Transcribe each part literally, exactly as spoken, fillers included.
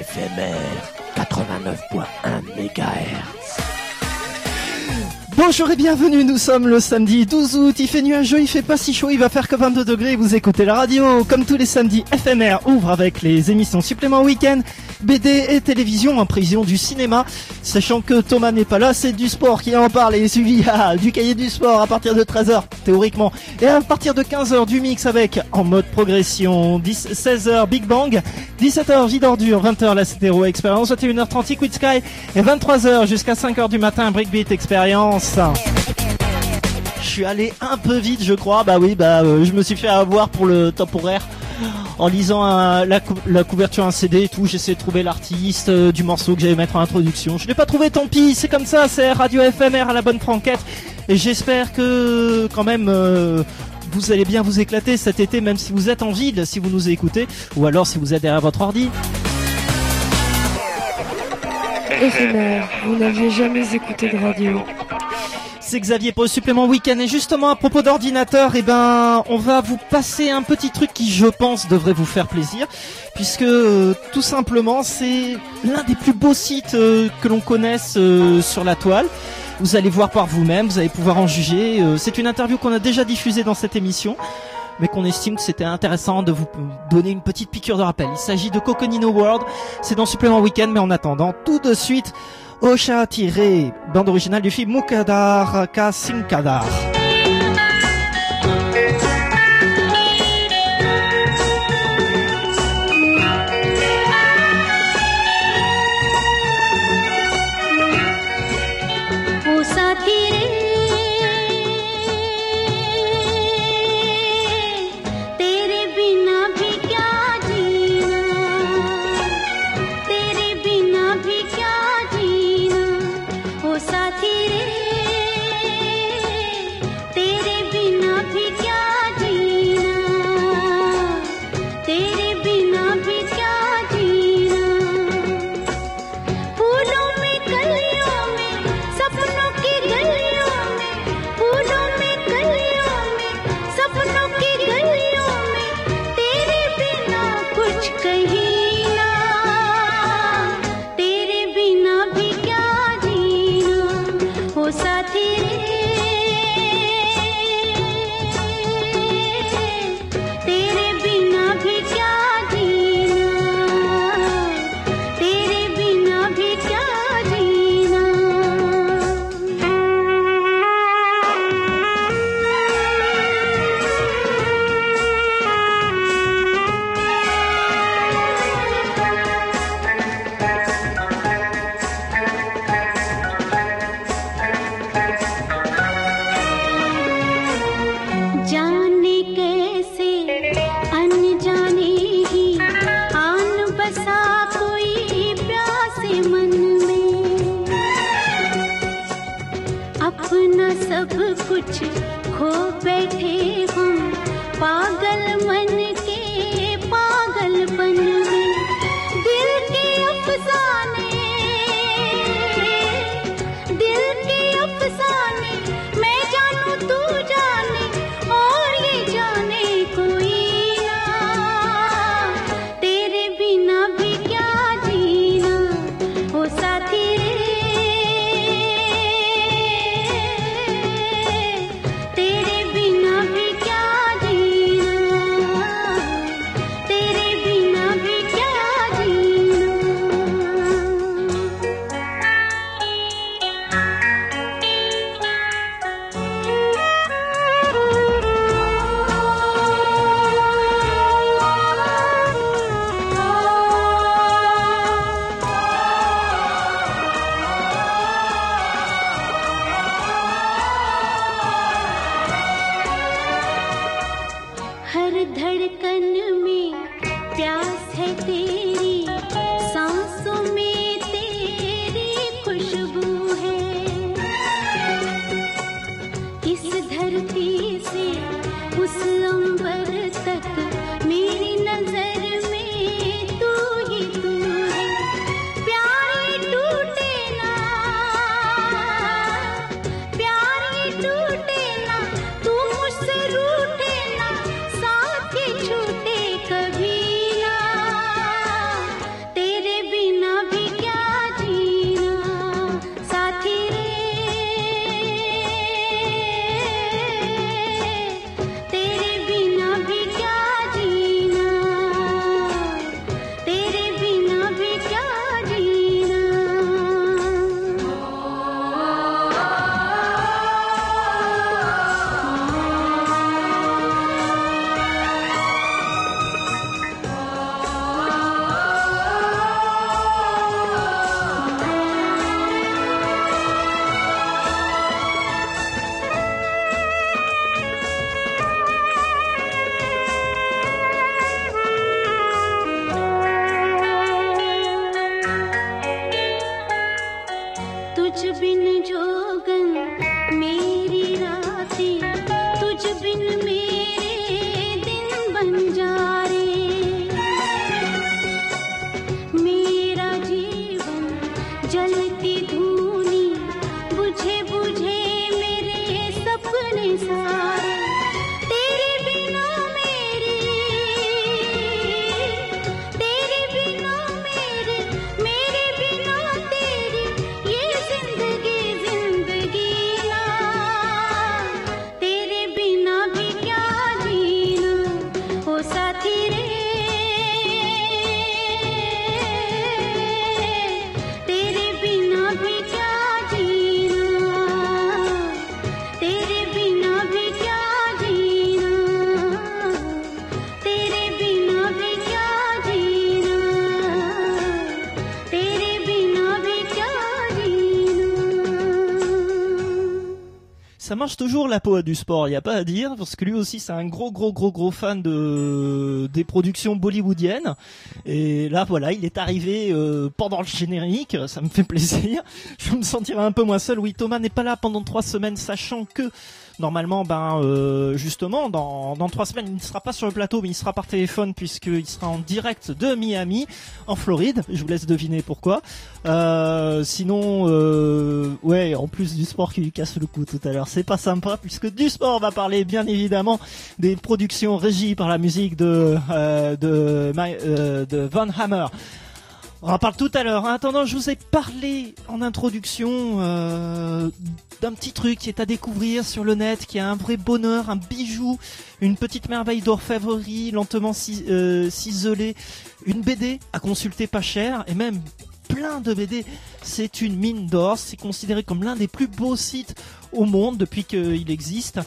F M R quatre-vingt-neuf point un mégahertz. Bonjour et bienvenue, nous sommes le samedi douze août, il fait nuageux, il fait pas si chaud, il va faire que vingt-deux degrés, vous écoutez la radio. Comme tous les samedis, F M R ouvre avec les émissions supplément week-end, B D et télévision en prévision du cinéma. Sachant que Thomas n'est pas là, c'est du sport qui en parle et suivi ah, du cahier du sport à partir de treize heures théoriquement. Et à partir de quinze heures du mix avec en mode progression, dix, seize heures Big Bang, dix-sept heures Vie d'ordure, vingt heures la Stéréo Expérience, vingt et une heures trente Quid Sky et vingt-trois heures jusqu'à cinq heures du matin Breakbeat Expérience. Je suis allé un peu vite je crois, bah oui bah euh, je me suis fait avoir pour le top horaire en lisant un, la, cou- la couverture un C D et tout, j'essaie de trouver l'artiste euh, du morceau que j'allais mettre en introduction. Je l'ai pas trouvé, tant pis, c'est comme ça, c'est Radio F M R à la bonne franquette et j'espère que quand même euh, vous allez bien vous éclater cet été, même si vous êtes en ville, si vous nous écoutez ou alors si vous êtes derrière votre ordi. F M R, vous n'aviez jamais écouté de radio. C'est Xavier pour le supplément week-end et justement à propos d'ordinateur, eh ben on va vous passer un petit truc qui je pense devrait vous faire plaisir puisque euh, tout simplement c'est l'un des plus beaux sites euh, que l'on connaisse euh, sur la toile. Vous allez voir par vous-même, vous allez pouvoir en juger. Euh, c'est une interview qu'on a déjà diffusée dans cette émission, mais qu'on estime que c'était intéressant de vous donner une petite piqûre de rappel. Il s'agit de Coconino World, c'est dans supplément week-end, mais en attendant tout de suite Osha tiré, bande originale du film Mukadar Ka Sinkadar. सारे तेरे बिना मेरे तेरे बिना मेरे मेरे बिना तेरी ये जिंदगी जिंदगी ना तेरे बिना भी क्या जीना ओ साथी रे तेरे बिना भी क्या जीना तेरे बिना भी क्या जीना तेरे बिना भी क्या जीना तेरे बिना भी क्या जीना. Ça marche toujours la poète du sport, il y a pas à dire, parce que lui aussi c'est un gros gros gros gros fan de des productions bollywoodiennes. Et là voilà, il est arrivé euh, pendant le générique, ça me fait plaisir. Je me sentirai un peu moins seul. Oui, Thomas n'est pas là pendant trois semaines, sachant que normalement, ben euh, justement, dans dans trois semaines, il ne sera pas sur le plateau, mais il sera par téléphone puisqu'il sera en direct de Miami, en Floride. Je vous laisse deviner pourquoi. Euh, sinon, euh, ouais, en plus du sport qui lui casse le cou tout à l'heure, c'est pas sympa puisque du sport, on va parler bien évidemment des productions régies par la musique de euh, de, My- euh, de Van Hammer. On en parle tout à l'heure. En attendant, je vous ai parlé en introduction euh, d'un petit truc qui est à découvrir sur le net, qui a un vrai bonheur, un bijou, une petite merveille d'orfèvrerie, lentement cis- euh, ciselée, une B D à consulter pas cher, et même plein de B D. C'est une mine d'or, c'est considéré comme l'un des plus beaux sites au monde depuis qu'il existe.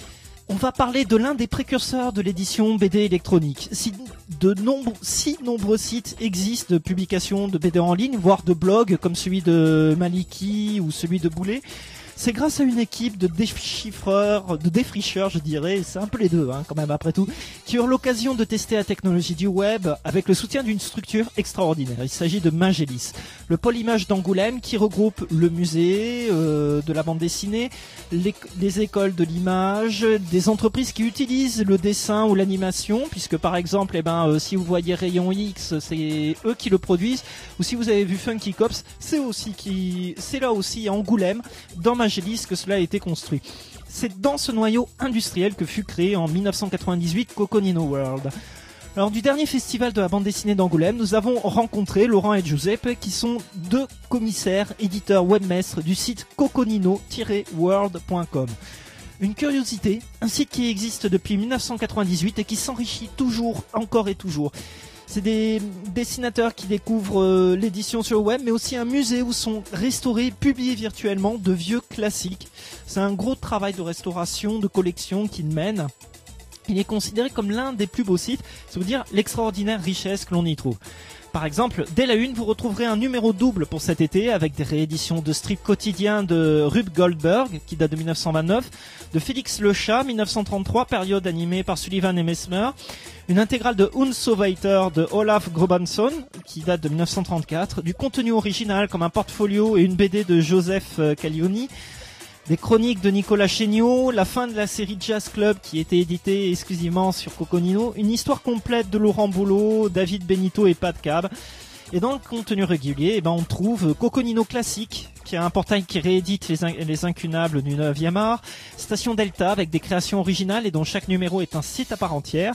On va parler de l'un des précurseurs de l'édition B D électronique. Si de nombreux, si nombreux sites existent de publication de B D en ligne, voire de blogs comme celui de Maliki ou celui de Boulet, c'est grâce à une équipe de déchiffreurs, de défricheurs, je dirais, c'est un peu les deux, hein, quand même après tout, qui ont l'occasion de tester la technologie du web avec le soutien d'une structure extraordinaire. Il s'agit de Magélis, le pôle image d'Angoulême qui regroupe le musée euh, de la bande dessinée, les, les écoles de l'image, des entreprises qui utilisent le dessin ou l'animation, puisque par exemple, eh ben, euh, si vous voyez Rayon X, c'est eux qui le produisent, ou si vous avez vu Funky Cops, c'est aussi qui, c'est là aussi à Angoulême, dans Magélis, que cela a été construit. C'est dans ce noyau industriel que fut créé en dix-neuf cent quatre-vingt-dix-huit Coconino World. Lors du dernier festival de la bande dessinée d'Angoulême, nous avons rencontré Laurent et Giuseppe, qui sont deux commissaires, éditeurs webmestres du site coconino tiret world point com. Une curiosité, un site qui existe depuis dix-neuf cent quatre-vingt-dix-huit et qui s'enrichit toujours, encore et toujours. C'est des dessinateurs qui découvrent euh, l'édition sur le web, mais aussi un musée où sont restaurés, publiés virtuellement de vieux classiques. C'est un gros travail de restauration, de collection qu'ils mènent. Il est considéré comme l'un des plus beaux sites, c'est vous dire l'extraordinaire richesse que l'on y trouve. Par exemple, dès la une, vous retrouverez un numéro double pour cet été avec des rééditions de strips quotidiens de Rube Goldberg, qui date de dix-neuf cent vingt-neuf, de Félix Le Chat, dix-neuf cent trente-trois, période animée par Sullivan et Mesmer, une intégrale de Unso Weiter de Olaf Grobansson, qui date de dix-neuf cent trente-quatre, du contenu original comme un portfolio et une B D de Joseph Caglioni, des chroniques de Nicolas Chéniaud, la fin de la série Jazz Club qui était éditée exclusivement sur Coconino, une histoire complète de Laurent Boulot, David Benito et Pat Cab. Et dans le contenu régulier, eh ben, on trouve Coconino Classique, qui a un portail qui réédite les, in- les incunables du neuvième art, Station Delta avec des créations originales et dont chaque numéro est un site à part entière.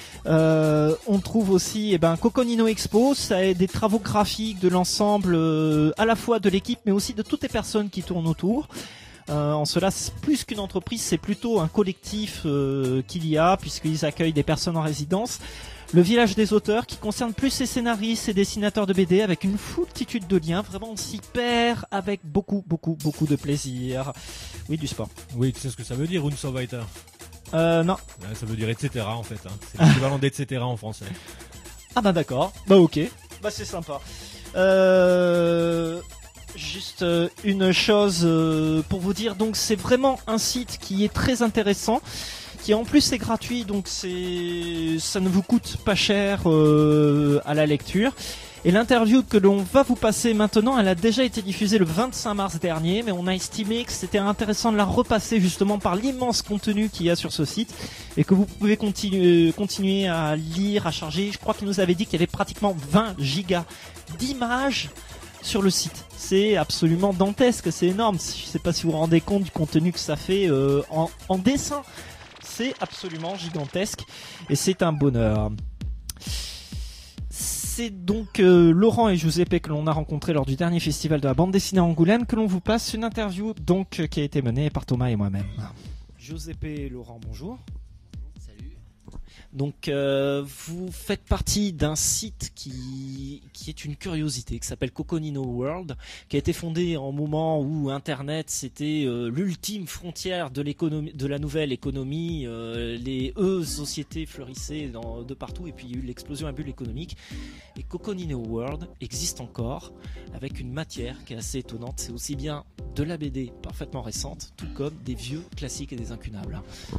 Euh, on trouve aussi eh ben, Coconino Expo, ça est des travaux graphiques de l'ensemble euh, à la fois de l'équipe mais aussi de toutes les personnes qui tournent autour. Euh, en cela, c'est plus qu'une entreprise, c'est plutôt un collectif euh, qu'il y a, puisqu'ils accueillent des personnes en résidence. Le village des auteurs, qui concerne plus les scénaristes et dessinateurs de B D, avec une foultitude de liens. Vraiment, on s'y perd avec beaucoup, beaucoup, beaucoup de plaisir. Oui, du sport. Oui, tu sais ce que ça veut dire, Unso Weiter? Euh, non. Ouais, ça veut dire et cetera en fait. Hein. C'est l'équivalent d'et cetera en français. Ah bah d'accord. Bah ok. Bah c'est sympa. Euh... Juste euh, une chose euh, pour vous dire, donc c'est vraiment un site qui est très intéressant, qui en plus est gratuit, donc c'est ça ne vous coûte pas cher euh, à la lecture. Et l'interview que l'on va vous passer maintenant, elle a déjà été diffusée le vingt-cinq mars dernier, mais on a estimé que c'était intéressant de la repasser justement par l'immense contenu qu'il y a sur ce site et que vous pouvez continuer, continuer à lire, à charger. Je crois qu'il nous avait dit qu'il y avait pratiquement vingt gigas d'images sur le site. C'est absolument dantesque, c'est énorme. Je sais pas si vous vous rendez compte du contenu que ça fait euh, en, en dessin. C'est absolument gigantesque et c'est un bonheur. C'est donc euh, Laurent et Giuseppe que l'on a rencontrés lors du dernier festival de la bande dessinée à Angoulême que l'on vous passe une interview donc euh, qui a été menée par Thomas et moi-même. Giuseppe et Laurent, bonjour. Salut. Donc euh, vous faites partie d'un site qui, qui est une curiosité, qui s'appelle Coconino World, qui a été fondé en moment où Internet c'était euh, l'ultime frontière de l'économie, de la nouvelle économie, euh, les E-sociétés fleurissaient dans, de partout et puis il y a eu l'explosion à bulle économique. Et Coconino World existe encore avec une matière qui est assez étonnante, c'est aussi bien de la B D parfaitement récente, tout comme des vieux classiques et des incunables.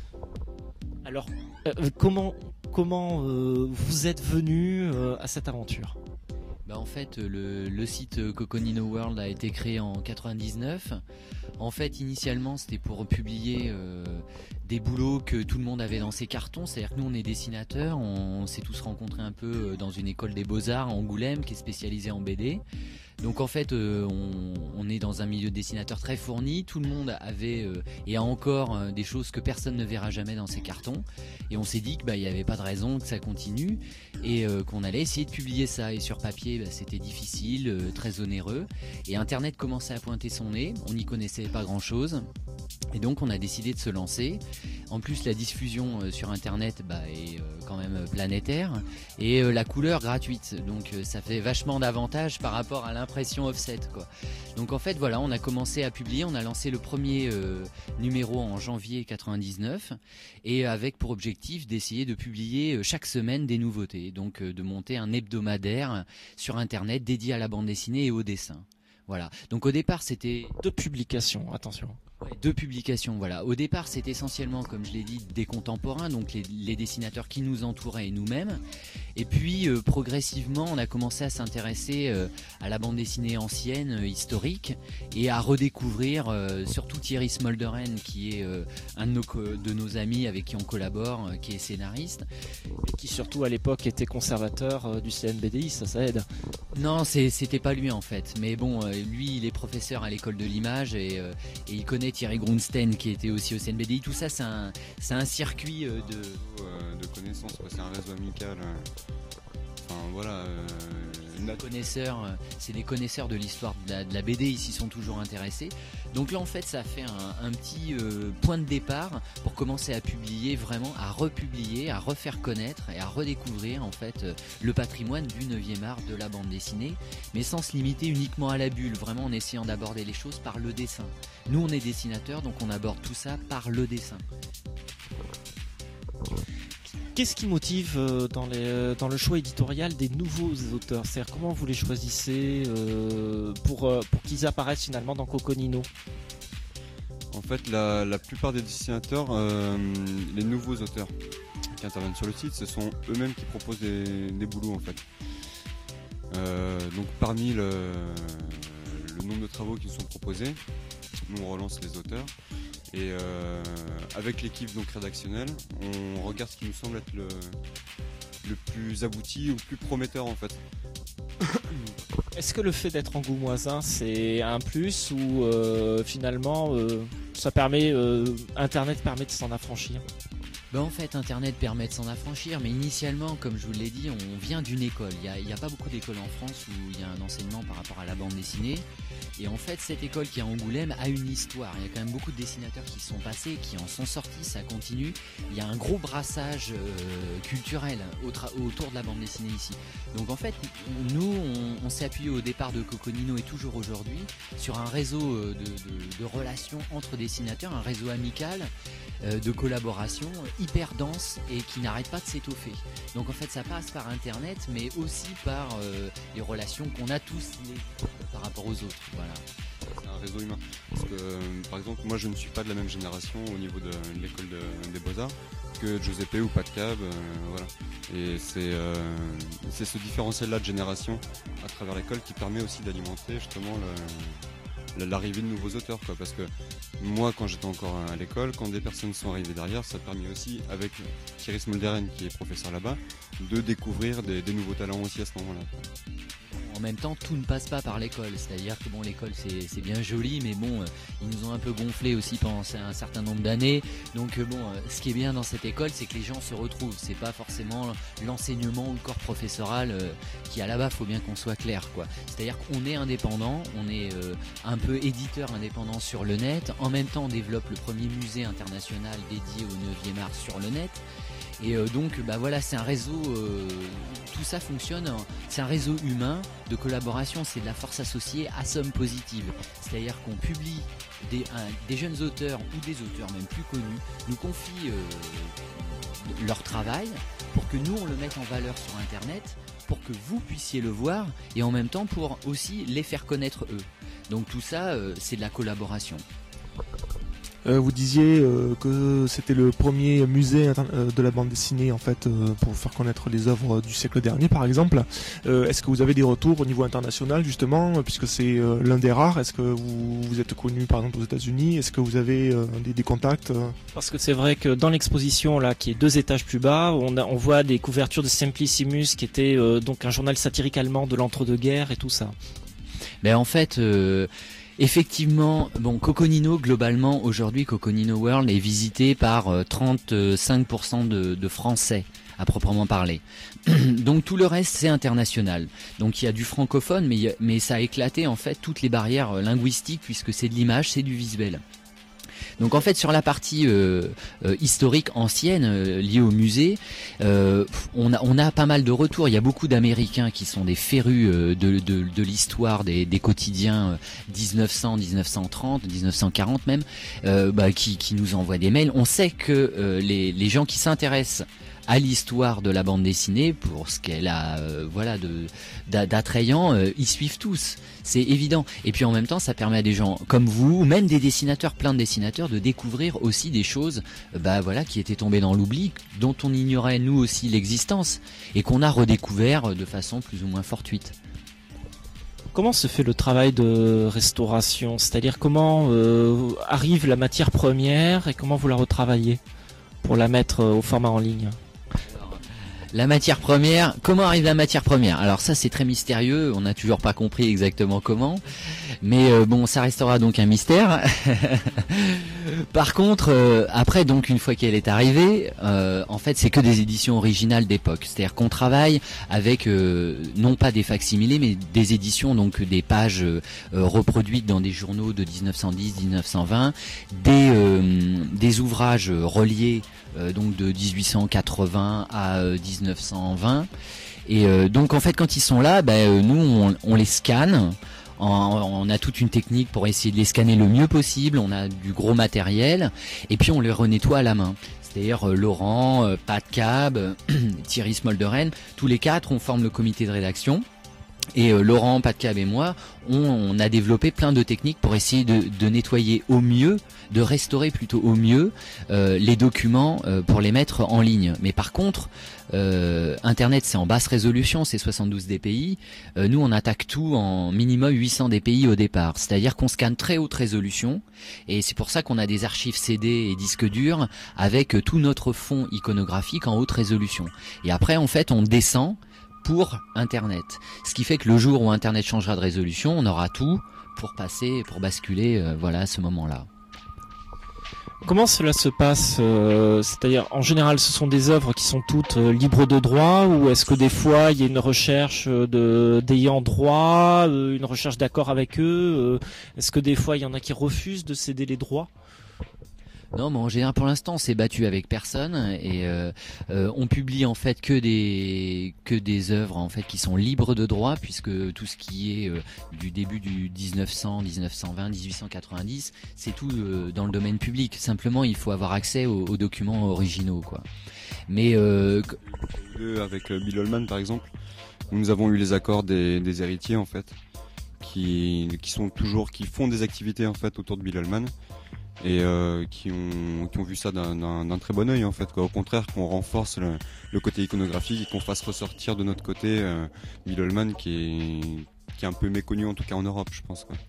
Alors, euh, comment, comment euh, vous êtes venu euh, à cette aventure ? Bah en fait, le, le site Coconino World a été créé en quatre-vingt-dix-neuf. En fait, initialement, c'était pour publier euh, des boulots que tout le monde avait dans ses cartons. C'est-à-dire que nous, on est dessinateurs, on, on s'est tous rencontrés un peu dans une école des Beaux-Arts à Angoulême qui est spécialisée en B D. Donc en fait, euh, on, on est dans un milieu de dessinateurs très fourni. Tout le monde avait euh, et a encore euh, des choses que personne ne verra jamais dans ses cartons. Et on s'est dit que bah il y avait pas de raison que ça continue et euh, qu'on allait essayer de publier ça. Et sur papier, bah, c'était difficile, euh, très onéreux. Et Internet commençait à pointer son nez. On n'y connaissait pas grand-chose. Et donc on a décidé de se lancer. En plus, la diffusion euh, sur Internet bah, est euh, quand même planétaire et euh, la couleur gratuite. Donc euh, ça fait vachement d'avantages par rapport à l'impression offset, quoi. Donc en fait voilà, on a commencé à publier. On a lancé le premier euh, numéro en janvier quatre-vingt-dix-neuf et avec pour objectif d'essayer de publier euh, chaque semaine des nouveautés. Donc euh, de monter un hebdomadaire sur Internet dédié à la bande dessinée et au dessin. Voilà. Donc au départ c'était deux publications, attention. Ouais, deux publications, voilà. Au départ, c'est essentiellement, comme je l'ai dit, des contemporains, donc les, les dessinateurs qui nous entouraient et nous-mêmes. Et puis, euh, progressivement, on a commencé à s'intéresser euh, à la bande dessinée ancienne, euh, historique, et à redécouvrir euh, surtout Thierry Smolderen, qui est euh, un de nos, de nos amis avec qui on collabore, euh, qui est scénariste. Et qui surtout à l'époque était conservateur euh, du C N B D I, ça, ça aide. Non, c'est, c'était pas lui en fait. Mais bon, euh, lui, il est professeur à l'école de l'image et, euh, et il connaît Thierry Grunstein qui était aussi au C N B D I. Tout ça, c'est un, c'est un circuit euh, de... Euh, de connaissances, quoi. C'est un réseau amical. Euh... Enfin voilà... Euh... Connaisseurs, euh, c'est des connaisseurs de l'histoire de la, de la B D, ils s'y sont toujours intéressés. Donc là en fait ça a fait un, un petit euh, point de départ pour commencer à publier vraiment, à republier, à refaire connaître et à redécouvrir en fait euh, le patrimoine du neuvième art de la bande dessinée, mais sans se limiter uniquement à la bulle, vraiment en essayant d'aborder les choses par le dessin. Nous on est dessinateurs donc on aborde tout ça par le dessin. Qu'est-ce qui motive euh, dans, les, dans le choix éditorial des nouveaux auteurs ? C'est-à-dire comment vous les choisissez euh, pour, euh, pour qu'ils apparaissent finalement dans Coconino ? En fait, la, la plupart des dessinateurs, euh, les nouveaux auteurs qui interviennent sur le site, ce sont eux-mêmes qui proposent des, des boulots en fait. Euh, donc parmi le, le nombre de travaux qui nous sont proposés, nous on relance les auteurs. Et euh, avec l'équipe donc rédactionnelle, on regarde ce qui nous semble être le, le plus abouti ou le plus prometteur en fait. Est-ce que le fait d'être angoumoisin c'est un plus ou euh, finalement euh, ça permet, euh, Internet permet de s'en affranchir ? Ben en fait, Internet permet de s'en affranchir, mais initialement, comme je vous l'ai dit, on vient d'une école. Il n'y a, il y a pas beaucoup d'écoles en France où il y a un enseignement par rapport à la bande dessinée. Et en fait, cette école qui est à Angoulême a une histoire. Il y a quand même beaucoup de dessinateurs qui sont passés, qui en sont sortis, ça continue. Il y a un gros brassage euh, culturel autour de la bande dessinée ici. Donc en fait, nous, on, on s'est appuyé au départ de Coconino et toujours aujourd'hui sur un réseau de, de, de relations entre dessinateurs, un réseau amical euh, de collaboration hyper dense et qui n'arrête pas de s'étoffer. Donc en fait, ça passe par Internet, mais aussi par euh, les relations qu'on a tous les, par rapport aux autres. Voilà. C'est un réseau humain. Parce que, euh, par exemple, moi je ne suis pas de la même génération au niveau de, de l'école de, des Beaux-Arts que Giuseppe ou Pat Cab, euh, voilà. Et c'est, euh, c'est ce différentiel-là de génération à travers l'école qui permet aussi d'alimenter justement le, l'arrivée de nouveaux auteurs, quoi. Parce que moi, quand j'étais encore à l'école, quand des personnes sont arrivées derrière, ça a permis aussi, avec Thierry Smolderen qui est professeur là-bas, de découvrir des, des nouveaux talents aussi à ce moment-là. en même temps, tout ne passe pas par l'école. C'est-à-dire que bon, l'école c'est, c'est bien joli, mais bon, euh, ils nous ont un peu gonflé aussi pendant un certain nombre d'années. Donc euh, bon, euh, ce qui est bien dans cette école, c'est que les gens se retrouvent. C'est pas forcément l'enseignement ou le corps professoral euh, qui à là-bas, faut bien qu'on soit clair, quoi. C'est-à-dire qu'on est indépendant, on est euh, un peu éditeur indépendant sur le net. En même temps, on développe le premier musée international dédié au neuvième art sur le net. Et euh, donc, bah voilà, c'est un réseau. Euh, tout ça fonctionne. Hein, c'est un réseau humain de collaboration. C'est de la force associée à somme positive. C'est-à-dire qu'on publie des, un, des jeunes auteurs ou des auteurs même plus connus nous confient euh, leur travail pour que nous on le mette en valeur sur Internet, pour que vous puissiez le voir et en même temps pour aussi les faire connaître eux. Donc tout ça, euh, c'est de la collaboration. Euh, vous disiez euh, que c'était le premier musée euh, de la bande dessinée en fait euh, pour faire connaître les œuvres du siècle dernier par exemple. Euh, est-ce que vous avez des retours au niveau international justement puisque c'est euh, l'un des rares? Est-ce que vous, vous êtes connu par exemple aux États-Unis? Est-ce que vous avez euh, des, des contacts? Parce que c'est vrai que dans l'exposition là qui est deux étages plus bas, on, a, on voit des couvertures de Simplicissimus qui était euh, donc un journal satirique allemand de l'entre-deux-guerres et tout ça. Ben en fait. Euh... Effectivement, bon, Coconino, globalement, aujourd'hui, Coconino World est visité par euh, trente-cinq pour cent de, de Français, à proprement parler. Donc tout le reste, c'est international. Donc il y a du francophone, mais, il y a, mais ça a éclaté, en fait, toutes les barrières linguistiques, puisque c'est de l'image, c'est du visuel. Donc en fait sur la partie euh, euh, historique ancienne euh, liée au musée, euh, on a on a pas mal de retours. Il y a beaucoup d'Américains qui sont des férus euh, de, de de l'histoire des des quotidiens euh, dix-neuf cents, dix-neuf cent trente, dix-neuf cent quarante même, euh, bah, qui qui nous envoient des mails. On sait que euh, les les gens qui s'intéressent à l'histoire de la bande dessinée pour ce qu'elle a euh, voilà de d'attrayant, euh, ils suivent tous, c'est évident. Et puis en même temps ça permet à des gens comme vous, même des dessinateurs, plein de dessinateurs, de découvrir aussi des choses euh, bah voilà qui étaient tombées dans l'oubli, dont on ignorait nous aussi l'existence et qu'on a redécouvert de façon plus ou moins fortuite. Comment se fait le travail de restauration? C'est-à-dire comment euh, arrive la matière première et comment vous la retravaillez pour la mettre euh, au format en ligne? La matière première, comment arrive la matière première? Alors ça c'est très mystérieux, on n'a toujours pas compris exactement comment, mais euh, bon ça restera donc un mystère. Par contre, euh, après donc une fois qu'elle est arrivée, euh, en fait c'est que des éditions originales d'époque, c'est-à-dire qu'on travaille avec euh, non pas des facsimilés mais des éditions, donc des pages euh, reproduites dans des journaux de dix-neuf cent dix, dix-neuf cent vingt, des, euh, des ouvrages reliés euh, donc de dix-huit cent quatre-vingts à euh, dix-neuf cent vingt, et euh, donc en fait quand ils sont là, ben, nous on, on les scanne. On a toute une technique pour essayer de les scanner le mieux possible, on a du gros matériel et puis on les renettoie à la main. C'est-à-dire euh, Laurent, euh, Pat Cab, euh, Thierry Smolderen, tous les quatre on forme le comité de rédaction. Et euh, Laurent, Pat Cab et moi, on, on a développé plein de techniques pour essayer de, de nettoyer au mieux, de restaurer plutôt au mieux euh, les documents euh, pour les mettre en ligne. Mais par contre, euh, Internet c'est en basse résolution, c'est soixante-douze D P I. Euh, nous on attaque tout en minimum huit cents D P I au départ. C'est-à-dire qu'on scanne très haute résolution et c'est pour ça qu'on a des archives C D et disques durs avec euh, tout notre fond iconographique en haute résolution. Et après en fait on descend pour Internet. Ce qui fait que le jour où Internet changera de résolution, on aura tout pour passer, pour basculer, euh, voilà, à ce moment-là. Comment cela se passe euh, C'est-à-dire, en général, ce sont des œuvres qui sont toutes euh, libres de droit, ou est-ce que des fois, il y a une recherche de d'ayant droit, euh, une recherche d'accord avec eux euh, Est-ce que des fois, il y en a qui refusent de céder les droits? Non, mais en général, pour l'instant, on s'est battu avec personne et euh, euh, on publie en fait que des que des œuvres en fait qui sont libres de droit, puisque tout ce qui est euh, du début du dix-neuf cents, dix-neuf cent vingt, dix-huit cent quatre-vingt-dix, c'est tout euh, dans le domaine public. Simplement, il faut avoir accès aux, aux documents originaux, quoi. Mais euh, avec euh, Bill Holman, par exemple, nous avons eu les accords des, des héritiers en fait, qui qui sont toujours qui font des activités en fait autour de Bill Holman. Et euh, qui ont qui ont vu ça d'un, d'un, d'un très bon œil en fait, quoi. Au contraire, qu'on renforce le, le côté iconographique et qu'on fasse ressortir de notre côté euh, Bill Holman qui est qui est un peu méconnu en tout cas en Europe, je pense, quoi.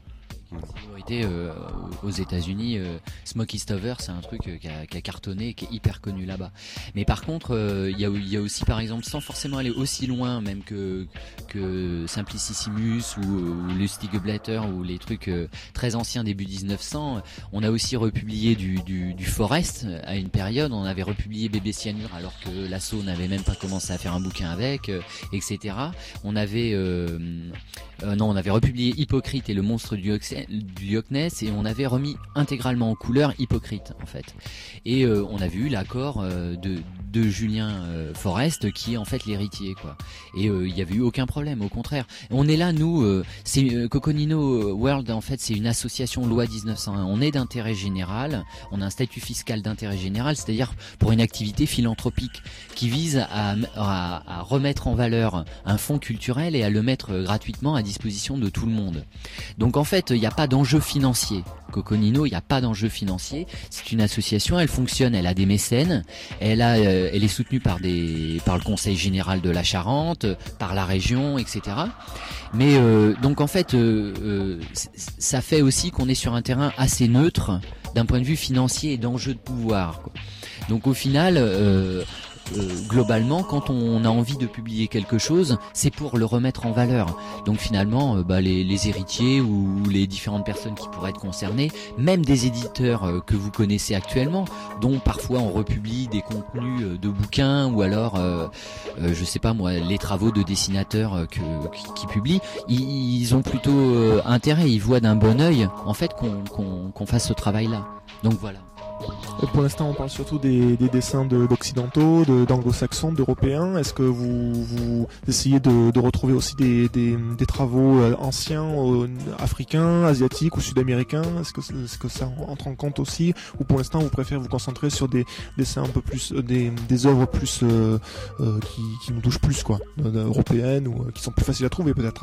Célébrité euh, aux États-Unis, euh, Smokey Stover, c'est un truc euh, qui, a, qui a cartonné, qui est hyper connu là-bas. Mais par contre, il euh, y, a, y a aussi, par exemple, sans forcément aller aussi loin, même que que Simplicissimus ou, ou Lustige Blätter ou les trucs euh, très anciens début dix-neuf cents, on a aussi republié du, du, du Forest à une période. On avait republié Bébé Cyanure alors que l'assaut n'avait même pas commencé à faire un bouquin avec, euh, et cetera. On avait euh, euh, non, on avait republié Hypocrite et le monstre du, du Loch Ness et on avait remis intégralement en couleur Hypocrite en fait. Et euh, on avait eu l'accord euh, de, de Julien euh, Forest qui est en fait l'héritier quoi. Et il euh, y avait eu aucun problème, au contraire. On est là nous, euh, c'est euh, Coconino World en fait, c'est une association loi dix-neuf cent un. On est d'intérêt général, on a un statut fiscal d'intérêt général, c'est-à-dire pour une activité philanthropique qui vise à, à, à remettre en valeur un fonds culturel et à le mettre gratuitement à disposition de tout le monde. Donc en fait, il n'y a pas d'enjeu financier. Coconino, il n'y a pas d'enjeu financier. C'est une association, elle fonctionne, elle a des mécènes, elle a, euh, elle est soutenue par des, par le Conseil général de la Charente, par la région, et cetera. Mais euh, donc en fait, euh, euh, ça fait aussi qu'on est sur un terrain assez neutre d'un point de vue financier et d'enjeu de pouvoir, quoi. Donc au final, euh, euh, globalement, quand on a envie de publier quelque chose, c'est pour le remettre en valeur. Donc finalement, euh, bah, les, les héritiers ou les différentes personnes qui pourraient être concernées, même des éditeurs euh, que vous connaissez actuellement, dont parfois on republie des contenus euh, de bouquins ou alors, euh, euh, je sais pas moi, les travaux de dessinateurs euh, que, qui, qui publient, ils, ils ont plutôt euh, intérêt, ils voient d'un bon œil en fait qu'on qu'on, qu'on fasse ce travail-là. Donc voilà. Et pour l'instant, on parle surtout des, des dessins de, d'occidentaux, de, d'anglo-saxons, d'européens. Est-ce que vous, vous essayez de, de retrouver aussi des, des, des travaux anciens, euh, africains, asiatiques ou sud-américains? Est-ce que, est-ce que ça entre en compte aussi? Ou pour l'instant, vous préférez vous concentrer sur des dessins un peu plus, des, des œuvres plus euh, euh, qui, qui nous touchent plus, quoi, européennes ou euh, qui sont plus faciles à trouver peut-être?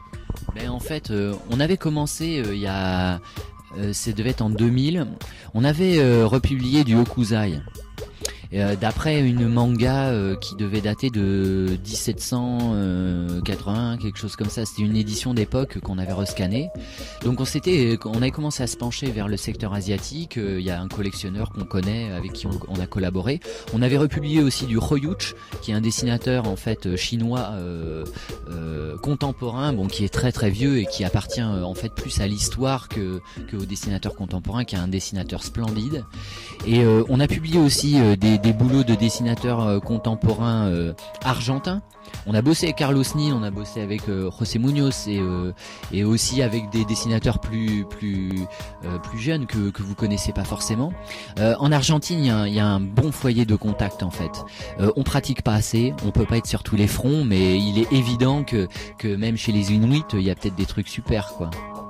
Ben en fait, euh, on avait commencé il euh, y a Euh, ça devait être en deux mille. On avait euh, republié du Hokusai. Euh, d'après une manga euh, qui devait dater de dix-sept cent quatre-vingts, quelque chose comme ça. C'était une édition d'époque qu'on avait rescannée. Donc on s'était, on avait commencé à se pencher vers le secteur asiatique. Il euh, y a un collectionneur qu'on connaît, avec qui on, on a collaboré. On avait republié aussi du Hoyuch, qui est un dessinateur en fait chinois euh, euh, contemporain, bon qui est très très vieux et qui appartient euh, en fait plus à l'histoire que que au dessinateur contemporain, qui est un dessinateur splendide. Et euh, on a publié aussi euh, des des boulots de dessinateurs euh, contemporains euh, argentins. On a bossé avec Carlos Nin, on a bossé avec euh, José Munoz et, euh, et aussi avec des dessinateurs plus plus euh, plus jeunes que que vous connaissez pas forcément. Euh, en Argentine, il y, a un, il y a un bon foyer de contact en fait. Euh, on pratique pas assez, on peut pas être sur tous les fronts, mais il est évident que que même chez les Inuits, il y a peut-être des trucs super quoi.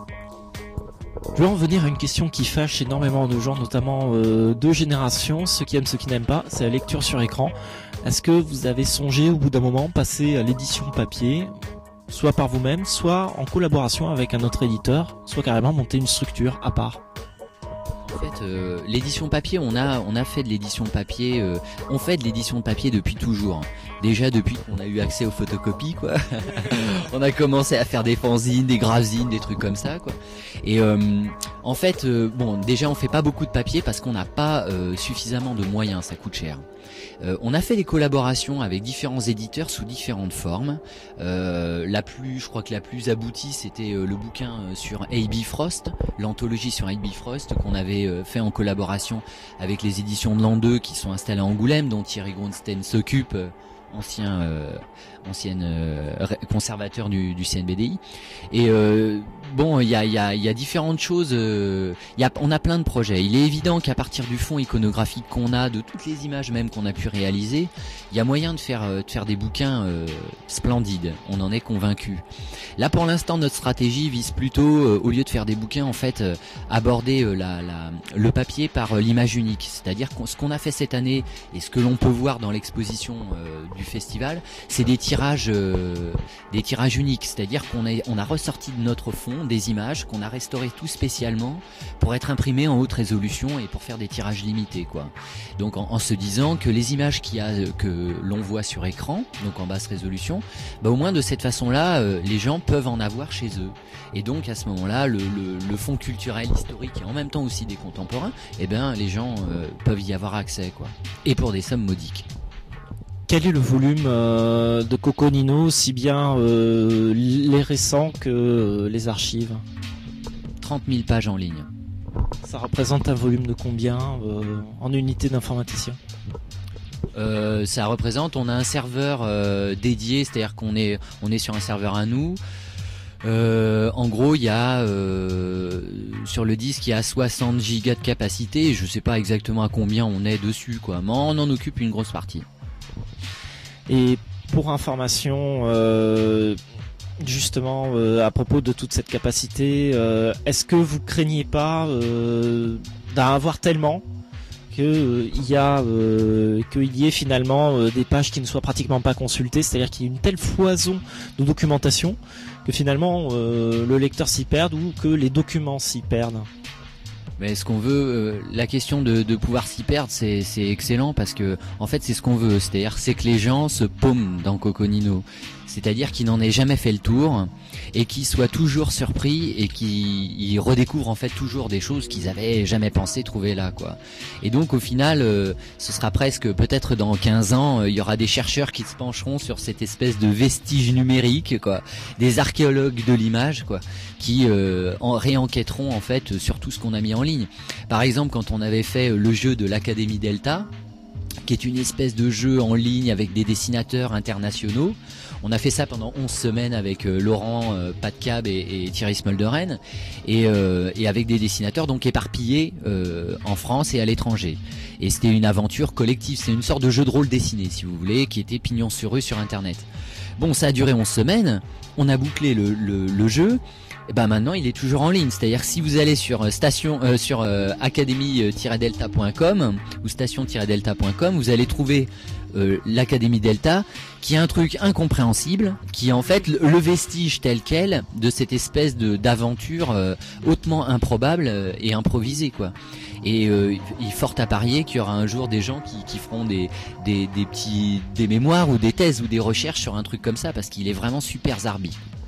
Je vais en venir à une question qui fâche énormément de gens, notamment euh, deux générations, ceux qui aiment, ceux qui n'aiment pas, c'est la lecture sur écran. Est-ce que vous avez songé au bout d'un moment passer à l'édition papier, soit par vous-même, soit en collaboration avec un autre éditeur, soit carrément monter une structure à part? En fait, euh, l'édition papier, on a on a fait de l'édition papier, euh, on fait de l'édition de papier depuis toujours. Déjà depuis qu'on a eu accès aux photocopies, quoi. On a commencé à faire des fanzines, des gravzines, des trucs comme ça, quoi. Et euh, en fait, euh, bon, déjà on fait pas beaucoup de papier parce qu'on n'a pas euh, suffisamment de moyens, ça coûte cher. Euh, on a fait des collaborations avec différents éditeurs sous différentes formes. Euh, la plus, je crois que la plus aboutie, c'était euh, le bouquin euh, sur A B Frost, l'anthologie sur A B Frost qu'on avait euh, fait en collaboration avec les éditions de l'an deux qui sont installées à Angoulême, dont Thierry Grunstein s'occupe. Euh, ancien euh, ancien euh, conservateur du, du C N B D I. Et euh, bon, il y a il y a il y a différentes choses. Euh, y a on a plein de projets. Il est évident qu'à partir du fond iconographique qu'on a, de toutes les images même qu'on a pu réaliser, il y a moyen de faire de faire des bouquins euh, splendides. On en est convaincu. Là, pour l'instant, notre stratégie vise plutôt, euh, au lieu de faire des bouquins, en fait, euh, aborder euh, la, la le papier par euh, l'image unique. C'est-à-dire qu'on, ce qu'on a fait cette année et ce que l'on peut voir dans l'exposition euh, du du festival, c'est des tirages, euh, des tirages uniques, c'est-à-dire qu'on a, on a ressorti de notre fond des images qu'on a restaurées tout spécialement pour être imprimées en haute résolution et pour faire des tirages limités, quoi. Donc en, en se disant que les images qu'il y a, que l'on voit sur écran, donc en basse résolution, bah au moins de cette façon-là, euh, les gens peuvent en avoir chez eux. Et donc à ce moment-là, le, le, le fond culturel, historique et en même temps aussi des contemporains, eh ben les gens euh, peuvent y avoir accès, quoi. Et pour des sommes modiques. Quel est le volume euh, de Coconino, aussi bien euh, les récents que euh, les archives? trente mille pages en ligne. Ça représente un volume de combien euh, en unité d'informaticien? Euh, ça représente, on a un serveur euh, dédié, c'est-à-dire qu'on est, on est sur un serveur à nous. Euh, en gros, il y a euh, sur le disque, il y a soixante gigas de capacité. Je sais pas exactement à combien on est dessus, quoi, mais on en occupe une grosse partie. Et pour information, euh, justement, euh, à propos de toute cette capacité, euh, est-ce que vous craignez pas euh, d'en avoir tellement que euh, il y a euh, qu'il y ait finalement euh, des pages qui ne soient pratiquement pas consultées, c'est-à-dire qu'il y a une telle foison de documentation que finalement euh, le lecteur s'y perde ou que les documents s'y perdent? Mais ce qu'on veut, euh, la question de, de pouvoir s'y perdre, c'est, c'est excellent parce que en fait c'est ce qu'on veut, c'est-à-dire c'est que les gens se paument dans Coconino, c'est-à-dire qu'ils n'en aient jamais fait le tour et qu'ils soient toujours surpris et qu'ils redécouvrent en fait toujours des choses qu'ils avaient jamais pensé trouver là, quoi. Et donc au final, euh, ce sera presque peut-être dans quinze ans, euh, il y aura des chercheurs qui se pencheront sur cette espèce de vestige numérique, quoi, des archéologues de l'image, quoi, qui euh, en réenquêteront en fait sur tout ce qu'on a mis en ligne. Par exemple, quand on avait fait le jeu de l'Académie Delta, qui est une espèce de jeu en ligne avec des dessinateurs internationaux. On a fait ça pendant onze semaines avec euh, Laurent euh, Patcab et, et Thierry Smolderen et, euh, et avec des dessinateurs donc éparpillés euh, en France et à l'étranger. Et c'était une aventure collective, c'est une sorte de jeu de rôle dessiné si vous voulez, qui était pignon sur rue sur internet. Bon, ça a duré onze semaines, on a bouclé le, le, le jeu. Et ben maintenant il est toujours en ligne, c'est-à-dire que si vous allez sur station euh, sur euh, académie tiret delta point com ou station tiret delta point com, vous allez trouver euh, l'Académie Delta, qui est un truc incompréhensible, qui est en fait le, le vestige tel quel de cette espèce de d'aventure euh, hautement improbable euh, et improvisée, quoi. Et euh, il est fort à parier qu'il y aura un jour des gens qui, qui feront des, des des petits des mémoires ou des thèses ou des recherches sur un truc comme ça parce qu'il est vraiment super zarbi.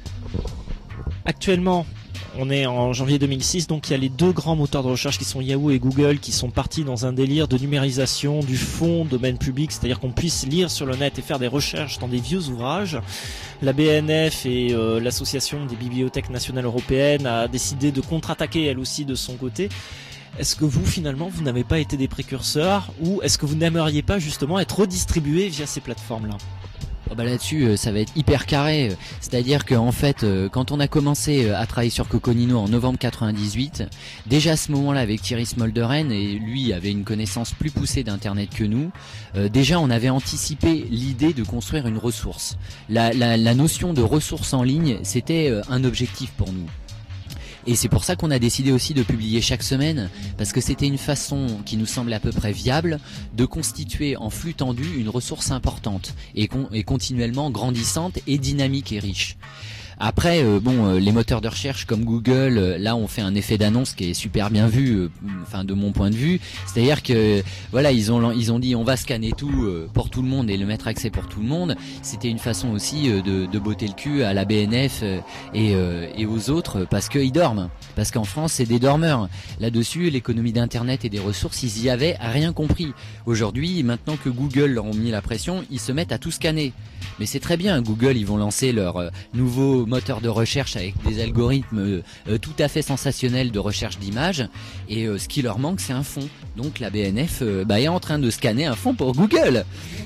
Actuellement, on est en janvier deux mille six, donc il y a les deux grands moteurs de recherche qui sont Yahoo et Google qui sont partis dans un délire de numérisation du fond domaine public, c'est-à-dire qu'on puisse lire sur le net et faire des recherches dans des vieux ouvrages. La B N F et euh, l'association des bibliothèques nationales européennes a décidé de contre-attaquer elle aussi de son côté. Est-ce que vous, finalement, vous n'avez pas été des précurseurs ou est-ce que vous n'aimeriez pas justement être redistribué via ces plateformes-là ? Oh bah là-dessus, ça va être hyper carré. C'est-à-dire qu'en fait, quand on a commencé à travailler sur Coconino en novembre quatre-vingt-dix-huit, déjà à ce moment-là avec Thierry Smolderen, et lui avait une connaissance plus poussée d'Internet que nous, euh, déjà on avait anticipé l'idée de construire une ressource. La, la, la notion de ressource en ligne, c'était un objectif pour nous. Et c'est pour ça qu'on a décidé aussi de publier chaque semaine, parce que c'était une façon qui nous semblait à peu près viable de constituer en flux tendu une ressource importante et, con- et continuellement grandissante et dynamique et riche. Après, euh, bon, euh, les moteurs de recherche comme Google, euh, là, ont fait un effet d'annonce qui est super bien vu, euh, enfin de mon point de vue. C'est-à-dire que, voilà, ils ont ils ont dit on va scanner tout euh, pour tout le monde et le mettre accès pour tout le monde. C'était une façon aussi euh, de, de botter le cul à la B N F euh, et, euh, et aux autres parce qu'ils dorment. Parce qu'en France, c'est des dormeurs. Là-dessus, l'économie d'Internet et des ressources, ils y avaient rien compris. Aujourd'hui, maintenant que Google leur ont mis la pression, ils se mettent à tout scanner. Mais c'est très bien, Google, ils vont lancer leur euh, nouveau moteur de recherche avec des algorithmes euh, tout à fait sensationnels de recherche d'images. Et euh, ce qui leur manque, c'est un fond. Donc la B N F euh, bah, est en train de scanner un fond pour Google.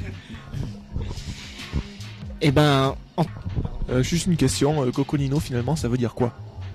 Eh ben, en... euh, juste une question, euh, Coconino, finalement, ça veut dire quoi ?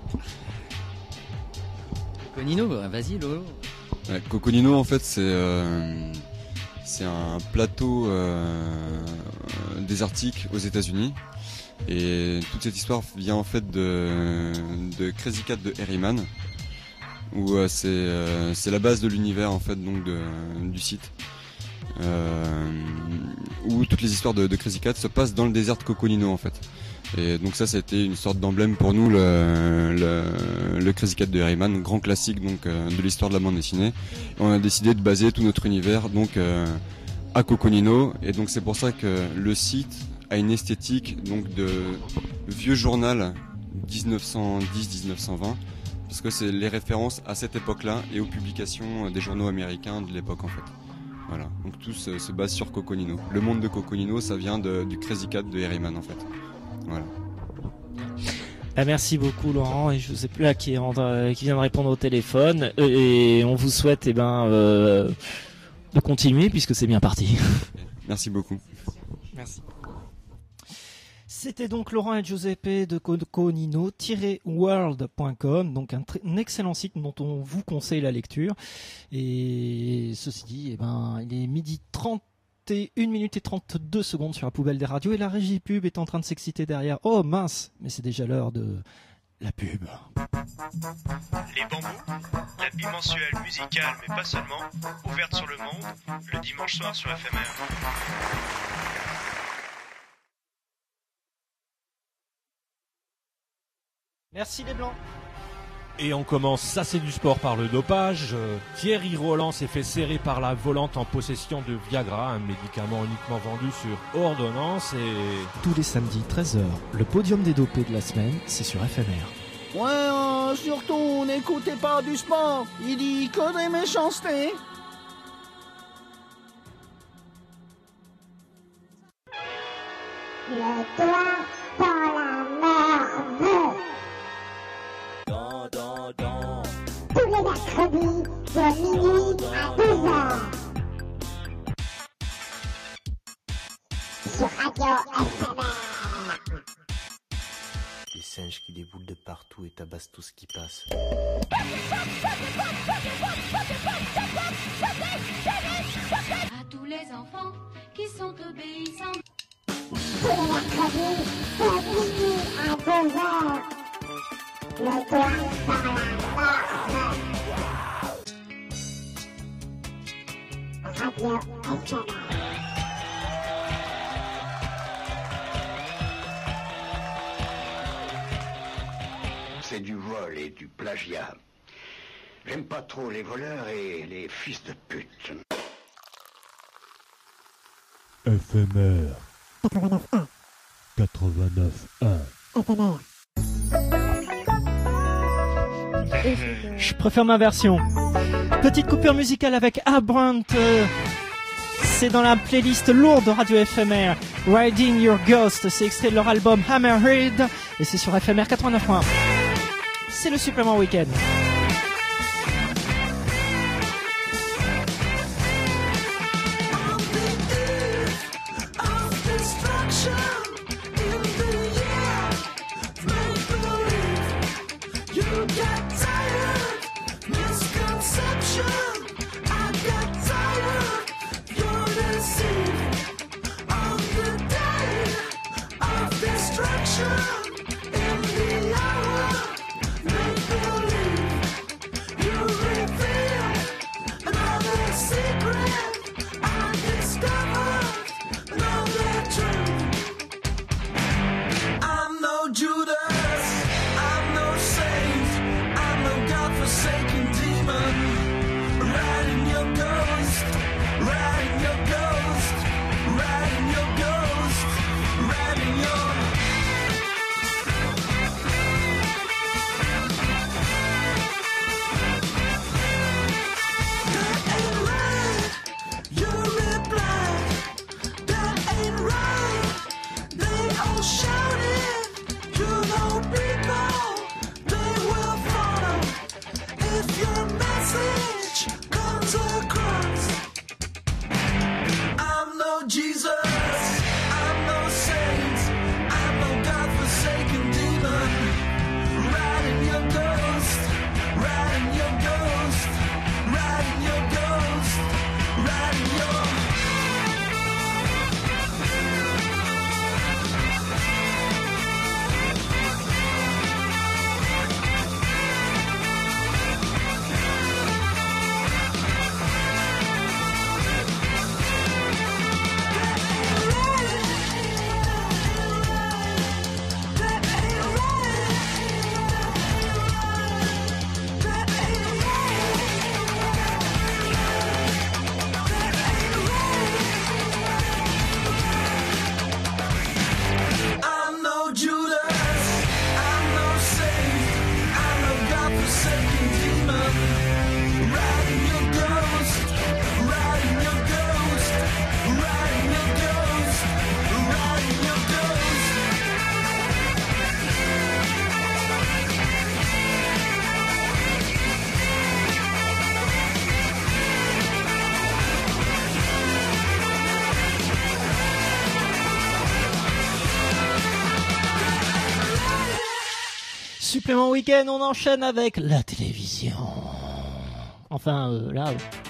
Coconino, vas-y Lolo. Ouais, Coconino en fait c'est euh, c'est un plateau euh, désertique aux États-Unis et toute cette histoire vient en fait de de Crazy Cat de Herriman où euh, c'est euh, c'est la base de l'univers en fait donc de du site. Euh, où toutes les histoires de, de Crazy Cat se passent dans le désert de Coconino en fait. Et donc ça, ça a été une sorte d'emblème pour nous, le, le, le Crazy Cat de Herriman, grand classique donc euh, de l'histoire de la bande dessinée. Et on a décidé de baser tout notre univers donc euh, à Coconino, et donc c'est pour ça que le site a une esthétique donc de vieux journal dix-neuf cent dix dix-neuf cent vingt, parce que c'est les références à cette époque-là et aux publications des journaux américains de l'époque en fait. Voilà, donc tout se, se base sur Coconino. Le monde de Coconino, ça vient de, du Crazy Cat de Herriman en fait. Voilà. Ah, merci beaucoup Laurent, et je vous sais plus là qui, est en, qui vient de répondre au téléphone, et on vous souhaite eh ben, euh, de continuer puisque c'est bien parti. Merci beaucoup. Merci. C'était donc Laurent et Giuseppe de coconino tiret world point com, donc un, tr- un excellent site dont on vous conseille la lecture. Et ceci dit, eh ben, il est midi trente et une minutes et trente-deux secondes sur la poubelle des radios, et la régie pub est en train de s'exciter derrière. Oh mince, mais c'est déjà l'heure de la pub. Les Bambous, la bimensuelle musicale, mais pas seulement, ouverte sur le monde, le dimanche soir sur F M R. Merci les Blancs. Et on commence, ça c'est du sport par le dopage. Euh, Thierry Roland s'est fait serrer par la volante en possession de Viagra, un médicament uniquement vendu sur ordonnance. Et tous les samedis treize heures, le podium des dopés de la semaine, c'est sur F M R. Ouais, euh, surtout n'écoutez pas du sport, il dit que des méchancetés. Le doigt dans la morve. Dans, dans, dans. Tous les mercredis, de minuit à deux heures. Sur Radio F M R. Des singes qui déboulent de partout et tabassent tout ce qui passe. À tous les enfants qui sont obéissants. Tous les mercredis, de minuit à deux heures. Le doigt dans la morve. Radio F M R. C'est du vol et du plagiat. J'aime pas trop les voleurs et les fils de pute. F M R quatre-vingt-neuf un quatre-vingt-neuf un F M R. Je préfère ma version. Petite coupure musicale avec Abrant. Euh, c'est dans la playlist lourde de Radio F M R. Riding Your Ghost, c'est extrait de leur album Hammerhead. Et c'est sur F M R quatre-vingt-neuf point un. C'est le supplément week-end. Destruction in the hour, make believe. Supplément week-end, on enchaîne avec la télévision. Enfin, euh, là...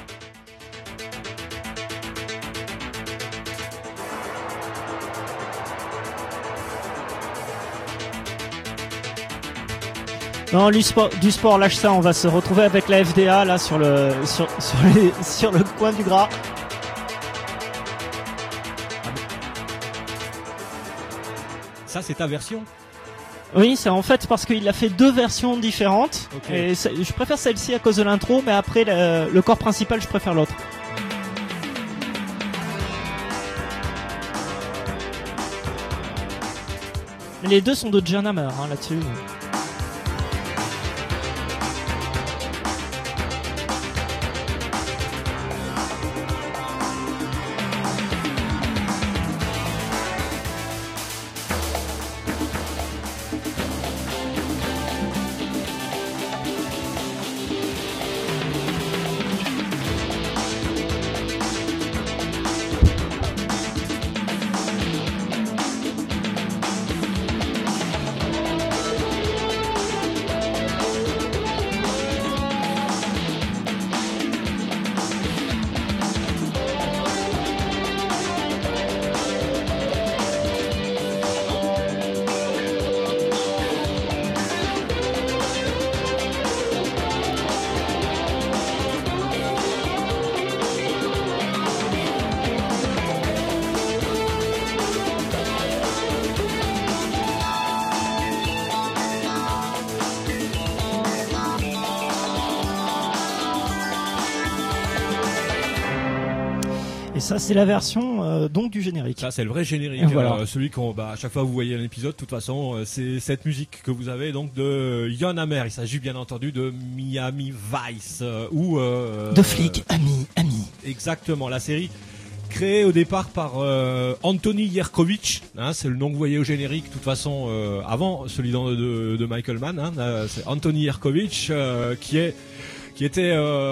Non, du sport, du sport, lâche ça, on va se retrouver avec la F D A là sur le sur sur, les, sur le coin du Gras. Ça, c'est ta version? Oui, c'est en fait parce qu'il a fait deux versions différentes. Okay. Et je préfère celle-ci à cause de l'intro, mais après le, le corps principal, je préfère l'autre. Les deux sont de John Hammer hein, là-dessus. Ça c'est la version euh, donc du générique. Ça c'est le vrai générique, voilà. euh, celui qu'on bah à chaque fois que vous voyez un épisode, de toute façon euh, c'est cette musique que vous avez donc de Jon Hammer. Il s'agit bien entendu de Miami Vice euh, ou euh, de flics euh, amis amis. Exactement, la série créée au départ par euh, Anthony Yerkovich, hein, c'est le nom que vous voyez au générique. De toute façon, euh, avant celui de, de, de Michael Mann, hein, c'est Anthony Yerkovich euh, qui est qui était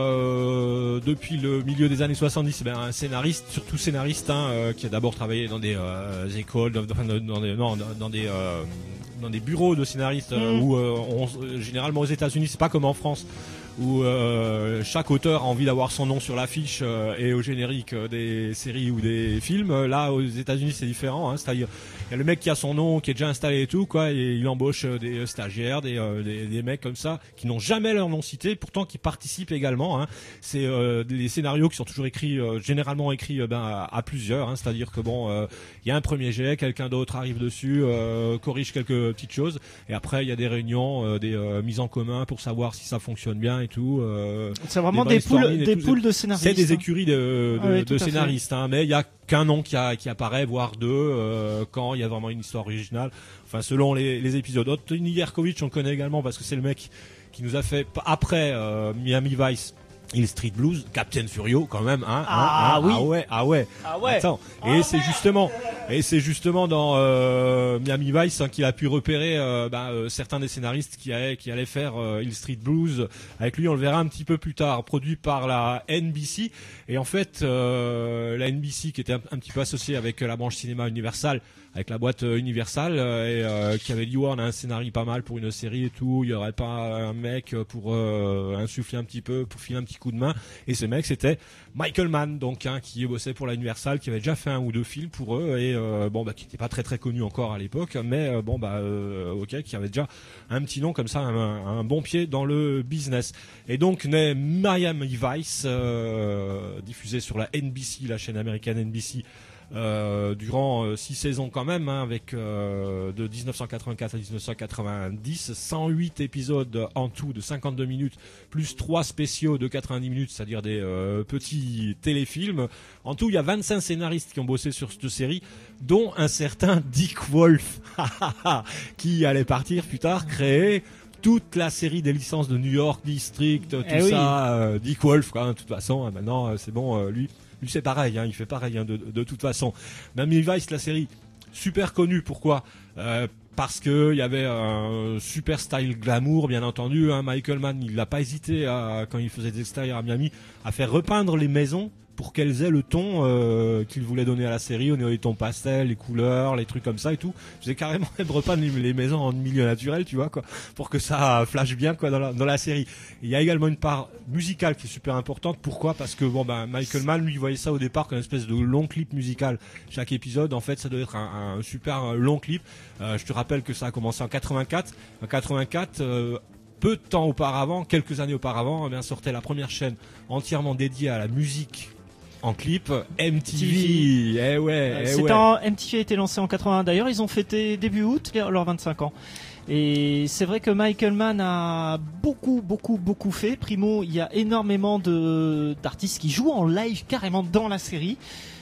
euh, depuis le milieu des années soixante-dix ben, un scénariste, surtout scénariste, hein, euh, qui a d'abord travaillé dans des euh, écoles, dans, dans des, non, dans des, euh, dans des bureaux de scénaristes, euh, où euh, on, généralement aux États-Unis, c'est pas comme en France, où euh, chaque auteur a envie d'avoir son nom sur l'affiche euh, et au générique euh, des séries ou des films. Là, aux États-Unis, c'est différent. Hein, c'est-à-dire, il y a le mec qui a son nom, qui est déjà installé et tout, quoi, et il embauche euh, des stagiaires, des, euh, des, des mecs comme ça, qui n'ont jamais leur nom cité, pourtant qui participent également. Hein. C'est euh, les scénarios qui sont toujours écrits, euh, généralement écrits euh, ben, à, à plusieurs. Hein, c'est-à-dire que bon, il euh, y a un premier jet, quelqu'un d'autre arrive dessus, euh, corrige quelques petites choses, et après il y a des réunions, euh, des euh, mises en commun pour savoir si ça fonctionne bien. Et tout, euh, c'est vraiment des, des poules, des poules de scénaristes. C'est des écuries de, de, ah oui, de scénaristes, hein, mais il y a qu'un nom qui, a, qui apparaît, voire deux, euh, quand il y a vraiment une histoire originale. Enfin, selon les, les épisodes. Anthony Yerkovich, on le connaît également parce que c'est le mec qui nous a fait après euh, Miami Vice. Hill Street Blues, Captain Furio, quand même, hein, ah, hein, oui. ah ouais, ah ouais, ah ouais. Attends, ah et ouais. c'est justement, et c'est justement dans euh, Miami Vice hein, qu'il a pu repérer euh, bah, euh, certains des scénaristes qui allaient, qui allaient faire euh, Hill Street Blues avec lui. On le verra un petit peu plus tard, produit par la N B C. Et en fait, euh, la N B C qui était un, un petit peu associée avec la branche cinéma Universal, avec la boîte euh, Universal, euh, et euh, qui avait dit ouais, on a un scénario pas mal pour une série et tout. Il y aurait pas un mec pour euh, insuffler un petit peu, pour filer un petit coup de main. Et ce mec, c'était Michael Mann, donc hein, qui bossait pour la Universal, qui avait déjà fait un ou deux films pour eux, et euh, bon bah qui n'était pas très très connu encore à l'époque, mais euh, bon bah euh, ok, qui avait déjà un petit nom comme ça, un, un bon pied dans le business. Et donc naît Miami Vice, euh, diffusé sur la N B C, la chaîne américaine N B C. Euh, durant euh, six saisons quand même, hein, avec euh, de dix-neuf cent quatre-vingt-quatre à dix-neuf cent quatre-vingt-dix, cent huit épisodes en tout de cinquante-deux minutes, plus trois spéciaux de quatre-vingt-dix minutes, c'est-à-dire des euh, petits téléfilms. En tout, il y a vingt-cinq scénaristes qui ont bossé sur cette série, dont un certain Dick Wolf, qui allait partir plus tard créer toute la série des licences de New York District, tout eh ça. Oui. Euh, Dick Wolf, quoi, hein, de toute façon, hein, maintenant, euh, c'est bon, euh, lui. Lui c'est pareil, hein, il fait pareil hein, de, de toute façon. Miami Vice, la série super connue, pourquoi euh, Parce que il y avait un super style glamour, bien entendu. Hein, Michael Mann, il n'a pas hésité à, quand il faisait des extérieurs à Miami, à faire repeindre les maisons pour qu'elles aient le ton euh, qu'il voulait donner à la série, au niveau des tons pastels, les couleurs, les trucs comme ça et tout. Je faisais carrément repeindre les, les maisons en milieu naturel, tu vois, quoi, pour que ça flash bien, quoi, dans la, dans la série. Il y a également une part musicale qui est super importante. Pourquoi ? Parce que bon, ben, Michael Mann, lui, voyait ça au départ comme une espèce de long clip musical. Chaque épisode, en fait, ça doit être un, un super long clip. Euh, je te rappelle que ça a commencé en quatre-vingt-quatre. En quatre-vingt-quatre, euh, peu de temps auparavant, quelques années auparavant, eh bien, sortait la première chaîne entièrement dédiée à la musique en clip, M T V. Eh ouais, eh C'était ouais. en, M T V a été lancé en quatre-vingts. D'ailleurs, ils ont fêté début août leurs vingt-cinq ans. Et c'est vrai que Michael Mann a beaucoup, beaucoup, beaucoup fait. Primo, il y a énormément de d'artistes qui jouent en live carrément dans la série.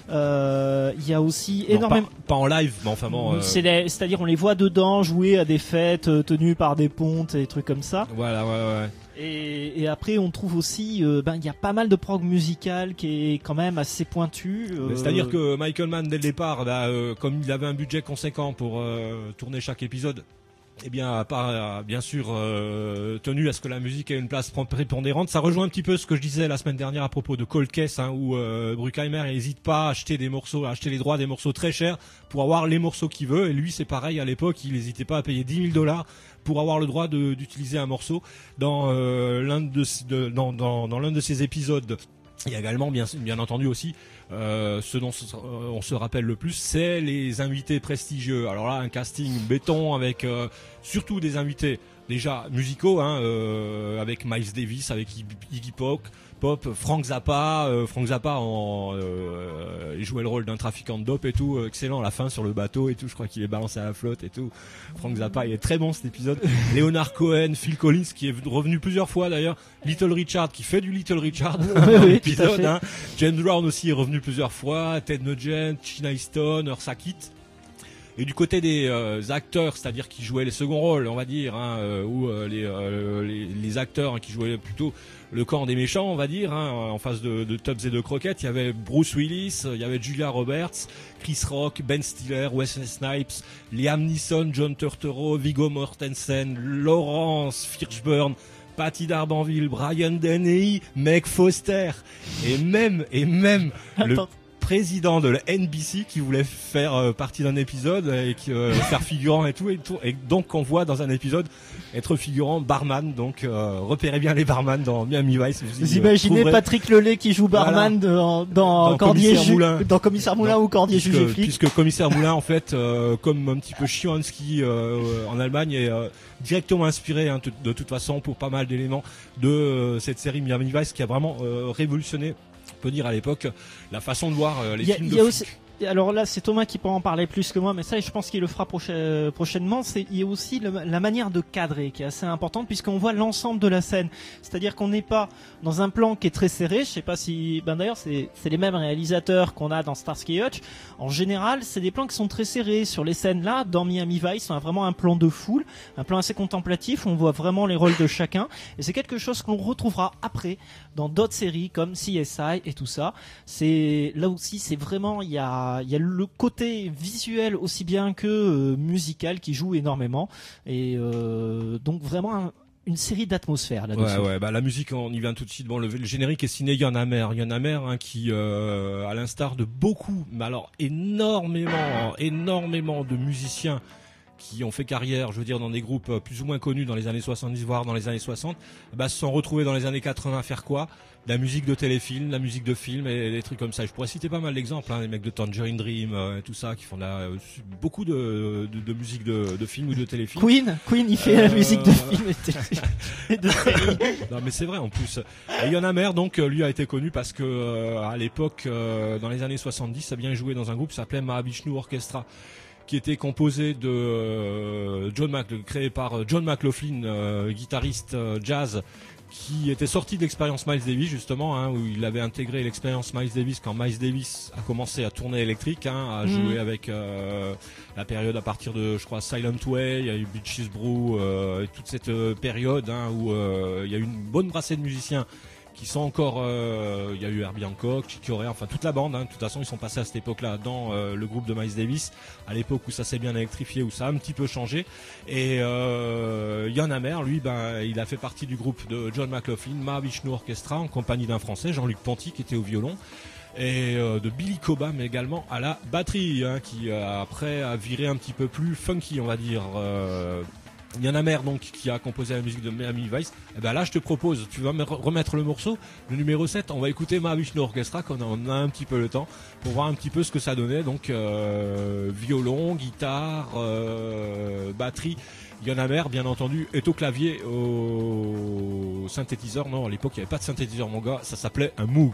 Euh, il y a aussi Non, énormément. Pas, pas en live, mais enfin bon. Euh... C'est les- c'est-à-dire on les voit dedans jouer à des fêtes euh, tenues par des pontes et des trucs comme ça. Voilà, ouais, ouais. Et, et après on trouve aussi, euh, ben il y a pas mal de prog musical qui est quand même assez pointu. euh, C'est-à-dire que Michael Mann, dès le départ, bah, euh, comme il avait un budget conséquent pour euh, tourner chaque épisode, eh bien, à part, euh, bien sûr, euh, tenu à ce que la musique ait une place prépondérante, ça rejoint un petit peu ce que je disais la semaine dernière à propos de Cold Case, hein, où euh, Bruckheimer n'hésite pas à acheter des morceaux, à acheter les droits des morceaux très chers pour avoir les morceaux qu'il veut. Et lui, c'est pareil à l'époque, il n'hésitait pas à payer dix mille dollars pour avoir le droit de- d'utiliser un morceau dans euh, l'un de, de dans, dans, dans l'un de ses épisodes. Il y a également, bien, bien entendu aussi, euh, ce dont se- euh, on se rappelle le plus, c'est les invités prestigieux. Alors là, un casting béton avec euh, surtout des invités déjà musicaux, hein, euh, avec Miles Davis, avec Iggy Pop, Pop, Frank Zappa. Euh, Frank Zappa, en, euh, il jouait le rôle d'un trafiquant de dope et tout, euh, excellent à la fin sur le bateau et tout. Je crois qu'il est balancé à la flotte et tout. Frank Zappa, il est très bon cet épisode. Leonard Cohen, Phil Collins qui est revenu plusieurs fois d'ailleurs. Little Richard qui fait du Little Richard Oui, dans oui, tout à l'épisode. fait. Hein. James Brown aussi est revenu plusieurs fois. Ted Nugent, China Easton, Eartha Kitt. Et du côté des euh, acteurs, c'est-à-dire qui jouaient les seconds rôles, on va dire, hein, euh, ou euh, les, euh, les, les acteurs hein, qui jouaient plutôt le camp des méchants, on va dire, hein, en face de, de Tubbs et de Crockett, il y avait Bruce Willis, il y avait Julia Roberts, Chris Rock, Ben Stiller, Wesley Snipes, Liam Neeson, John Turturro, Viggo Mortensen, Laurence Fishburne, Patty Darbanville, Brian Dennehy, Meg Foster, et même, et même le Attends. président de la N B C qui voulait faire euh, partie d'un épisode et qui, euh, faire figurant et tout, et tout, et donc on voit dans un épisode être figurant barman. Donc euh, repérez bien les barman dans Miami Vice. Vous, y, Vous euh, imaginez trouverez- Patrick Lelay qui joue barman Voilà. dans, dans, Dans Cordier Commissaire Ju- Moulin. dans Commissaire Moulin Non, ou Cordier puisque, Juge et Flic. puisque Commissaire Moulin, en fait, euh, comme un petit peu Chiansky euh, en Allemagne, est euh, directement inspiré hein, t- de toute façon pour pas mal d'éléments de euh, cette série Miami Vice qui a vraiment euh, révolutionné, on peut dire à l'époque, la façon de voir euh, les Il y a- films il de y a flics. aussi- alors là, c'est Thomas qui peut en parler plus que moi, mais ça, je pense qu'il le fera procha- euh, prochainement. C'est il y a aussi le- la manière de cadrer qui est assez importante puisqu'on voit l'ensemble de la scène. C'est-à-dire qu'on n'est pas dans un plan qui est très serré. Je sais pas si, ben d'ailleurs, c'est c'est les mêmes réalisateurs qu'on a dans Starsky et Hutch. En général, c'est des plans qui sont très serrés sur les scènes là. Dans Miami Vice, on a vraiment un plan de foule, un plan assez contemplatif. Où on voit vraiment les rôles de chacun, et c'est quelque chose qu'on retrouvera après dans d'autres séries comme C S I et tout ça. C'est là aussi, c'est vraiment il y a il y a le côté visuel aussi bien que euh, musical qui joue énormément, et euh, donc vraiment un- une série d'atmosphères là-dessus. Ouais, ouais, bah la musique, on y vient tout de suite. Bon, le, le générique est signé Yann Hammer. Yann Hammer, hein, qui, euh, à l'instar de beaucoup, mais alors énormément, énormément de musiciens qui ont fait carrière, je veux dire, dans des groupes euh, plus ou moins connus dans les années soixante-dix, voire dans les années soixante, bah, se sont retrouvés dans les années quatre-vingts à faire quoi? De la musique de téléfilm, de la musique de film et des trucs comme ça. Je pourrais citer pas mal d'exemples, hein, les mecs de Tangerine Dream, euh, et tout ça, qui font de la, euh, beaucoup de, de, de musique de, de film ou de téléfilm. Queen, Queen, il fait la musique de film et de télé- et de série. Non mais c'est vrai en plus. Et Yann Hammer donc euh, lui a été connu parce que euh, à l'époque euh, dans les années soixante-dix, a bien joué dans un groupe qui s'appelait Mahavishnu Orchestra, qui était composé de euh, John Mac, créé par euh, John McLaughlin, euh, guitariste euh, jazz, qui était sorti de l'expérience Miles Davis justement, hein, où il avait intégré l'expérience Miles Davis quand Miles Davis a commencé à tourner électrique, hein, à Mhm. jouer avec euh, la période à partir de, je crois, Silent Way, il y a eu Beaches Brew, euh, et toute cette euh, période hein, où euh, il y a eu une bonne brassée de musiciens qui sont encore, euh, il y a eu Herbie Hancock, Chick Corea, enfin toute la bande, hein, de toute façon ils sont passés à cette époque-là dans euh, le groupe de Miles Davis, à l'époque où ça s'est bien électrifié, où ça a un petit peu changé. Et euh, Yann Hammer, lui, ben, il a fait partie du groupe de John McLaughlin, Mahavishnu Orchestra, en compagnie d'un Français, Jean-Luc Ponty, qui était au violon. et euh, de Billy Cobham également à la batterie, hein, qui euh, après a viré un petit peu plus funky, on va dire. Euh, Yann Mer donc qui a composé la musique de Miami Vice. Et ben là je te propose, tu vas me remettre le morceau, le numéro sept, on va écouter Mahavishnu Orchestra, qu'on a, on a un petit peu le temps pour voir un petit peu ce que ça donnait. Donc euh, violon, guitare, euh, batterie. Yann Mer bien entendu est au clavier, au synthétiseur. Non, à l'époque il n'y avait pas de synthétiseur mon gars, ça s'appelait un Moog.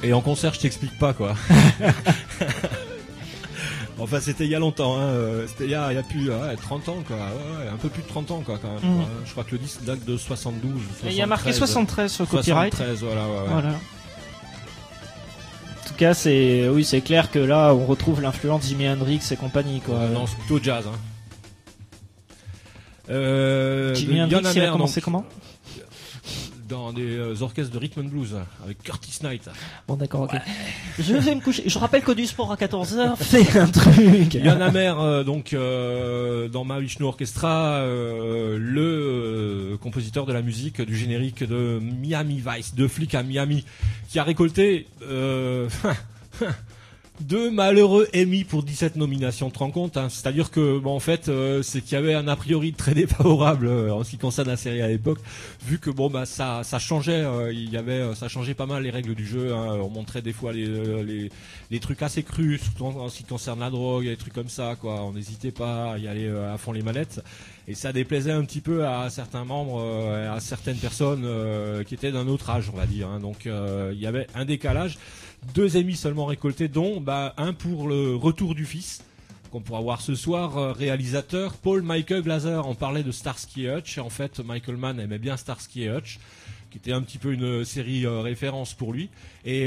Et en concert, je t'explique pas quoi. Enfin, c'était il y a longtemps, hein. C'était il y a, il y a plus ouais, trente ans, quoi. Ouais, un peu plus de trente ans, quoi, quand même. Mmh. Quoi. Je crois que le disque date de soixante-douze. Et il y a marqué soixante-treize sur le copyright. soixante-treize, voilà, ouais, ouais. Voilà. En tout cas, c'est, oui, c'est clair que là, on retrouve l'influence Jimi Hendrix et compagnie, quoi. Euh, non, c'est plutôt jazz, hein. Euh, Jimi Hendrix, il a commencé comment? Dans des euh, orchestres de rhythm and blues avec Curtis Knight. Bon d'accord, ok. Ouais. Je vais me coucher. Je rappelle que du sport à quatorze heures, c'est un truc. Yann Hammer, euh, donc euh, dans Mahavishnu Orchestra, euh, le euh, compositeur de la musique du générique de Miami Vice, de Flic à Miami, qui a récolté euh, deux malheureux Emmy pour dix-sept nominations, tu te rends compte, hein. C'est-à-dire que bon en fait euh, c'est qu'il y avait un a priori très défavorable euh, en ce qui concerne la série à l'époque, vu que bon bah ça ça changeait, euh, il y avait ça changeait pas mal les règles du jeu, hein. On montrait des fois les les les trucs assez crus, surtout en, en ce qui concerne la drogue, des trucs comme ça quoi. On n'hésitait pas à y aller euh, à fond les manettes. Et ça déplaisait un petit peu à certains membres, euh, à certaines personnes euh, qui étaient d'un autre âge, on va dire, hein. Donc euh, il y avait un décalage. Deux Emmy seulement récoltés, dont bah, un pour le retour du fils, qu'on pourra voir ce soir, euh, réalisateur Paul Michael Glaser. On parlait de Starsky et Hutch, et en fait Michael Mann aimait bien Starsky et Hutch, qui était un petit peu une série euh, référence pour lui, et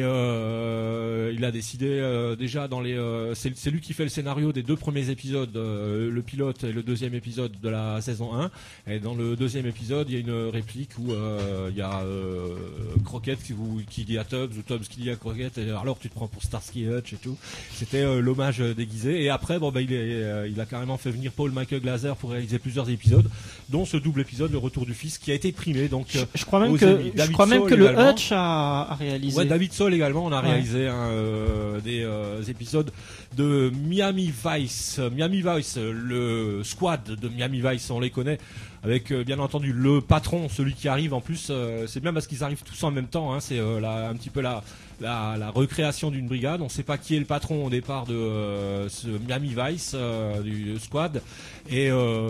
euh, il a décidé euh, déjà dans les euh, c'est, c'est lui qui fait le scénario des deux premiers épisodes, euh, le pilote et le deuxième épisode de la saison un, et dans le deuxième épisode il y a une réplique où euh, il y a euh, Crockett qui, vous, qui dit à Tubbs, ou Tubbs qui dit à Crockett, et alors tu te prends pour Starsky et Hutch et tout. C'était euh, l'hommage déguisé, et après bon bah il, est, euh, il a carrément fait venir Paul Michael Glaser pour réaliser plusieurs épisodes, dont ce double épisode, le retour du fils, qui a été primé. Donc je, je crois même que je crois même que le Hutch a, a réalisé. Ouais, David Soul également, on a ouais. réalisé un, euh, des euh, épisodes de Miami Vice. Miami Vice, le squad de Miami Vice, on les connaît, avec euh, bien entendu le patron, celui qui arrive en plus. Euh, c'est bien parce qu'ils arrivent tous en même temps, hein, c'est euh, la, un petit peu la, la, la recréation d'une brigade. On ne sait pas qui est le patron au départ de euh, ce Miami Vice, euh, du squad. Et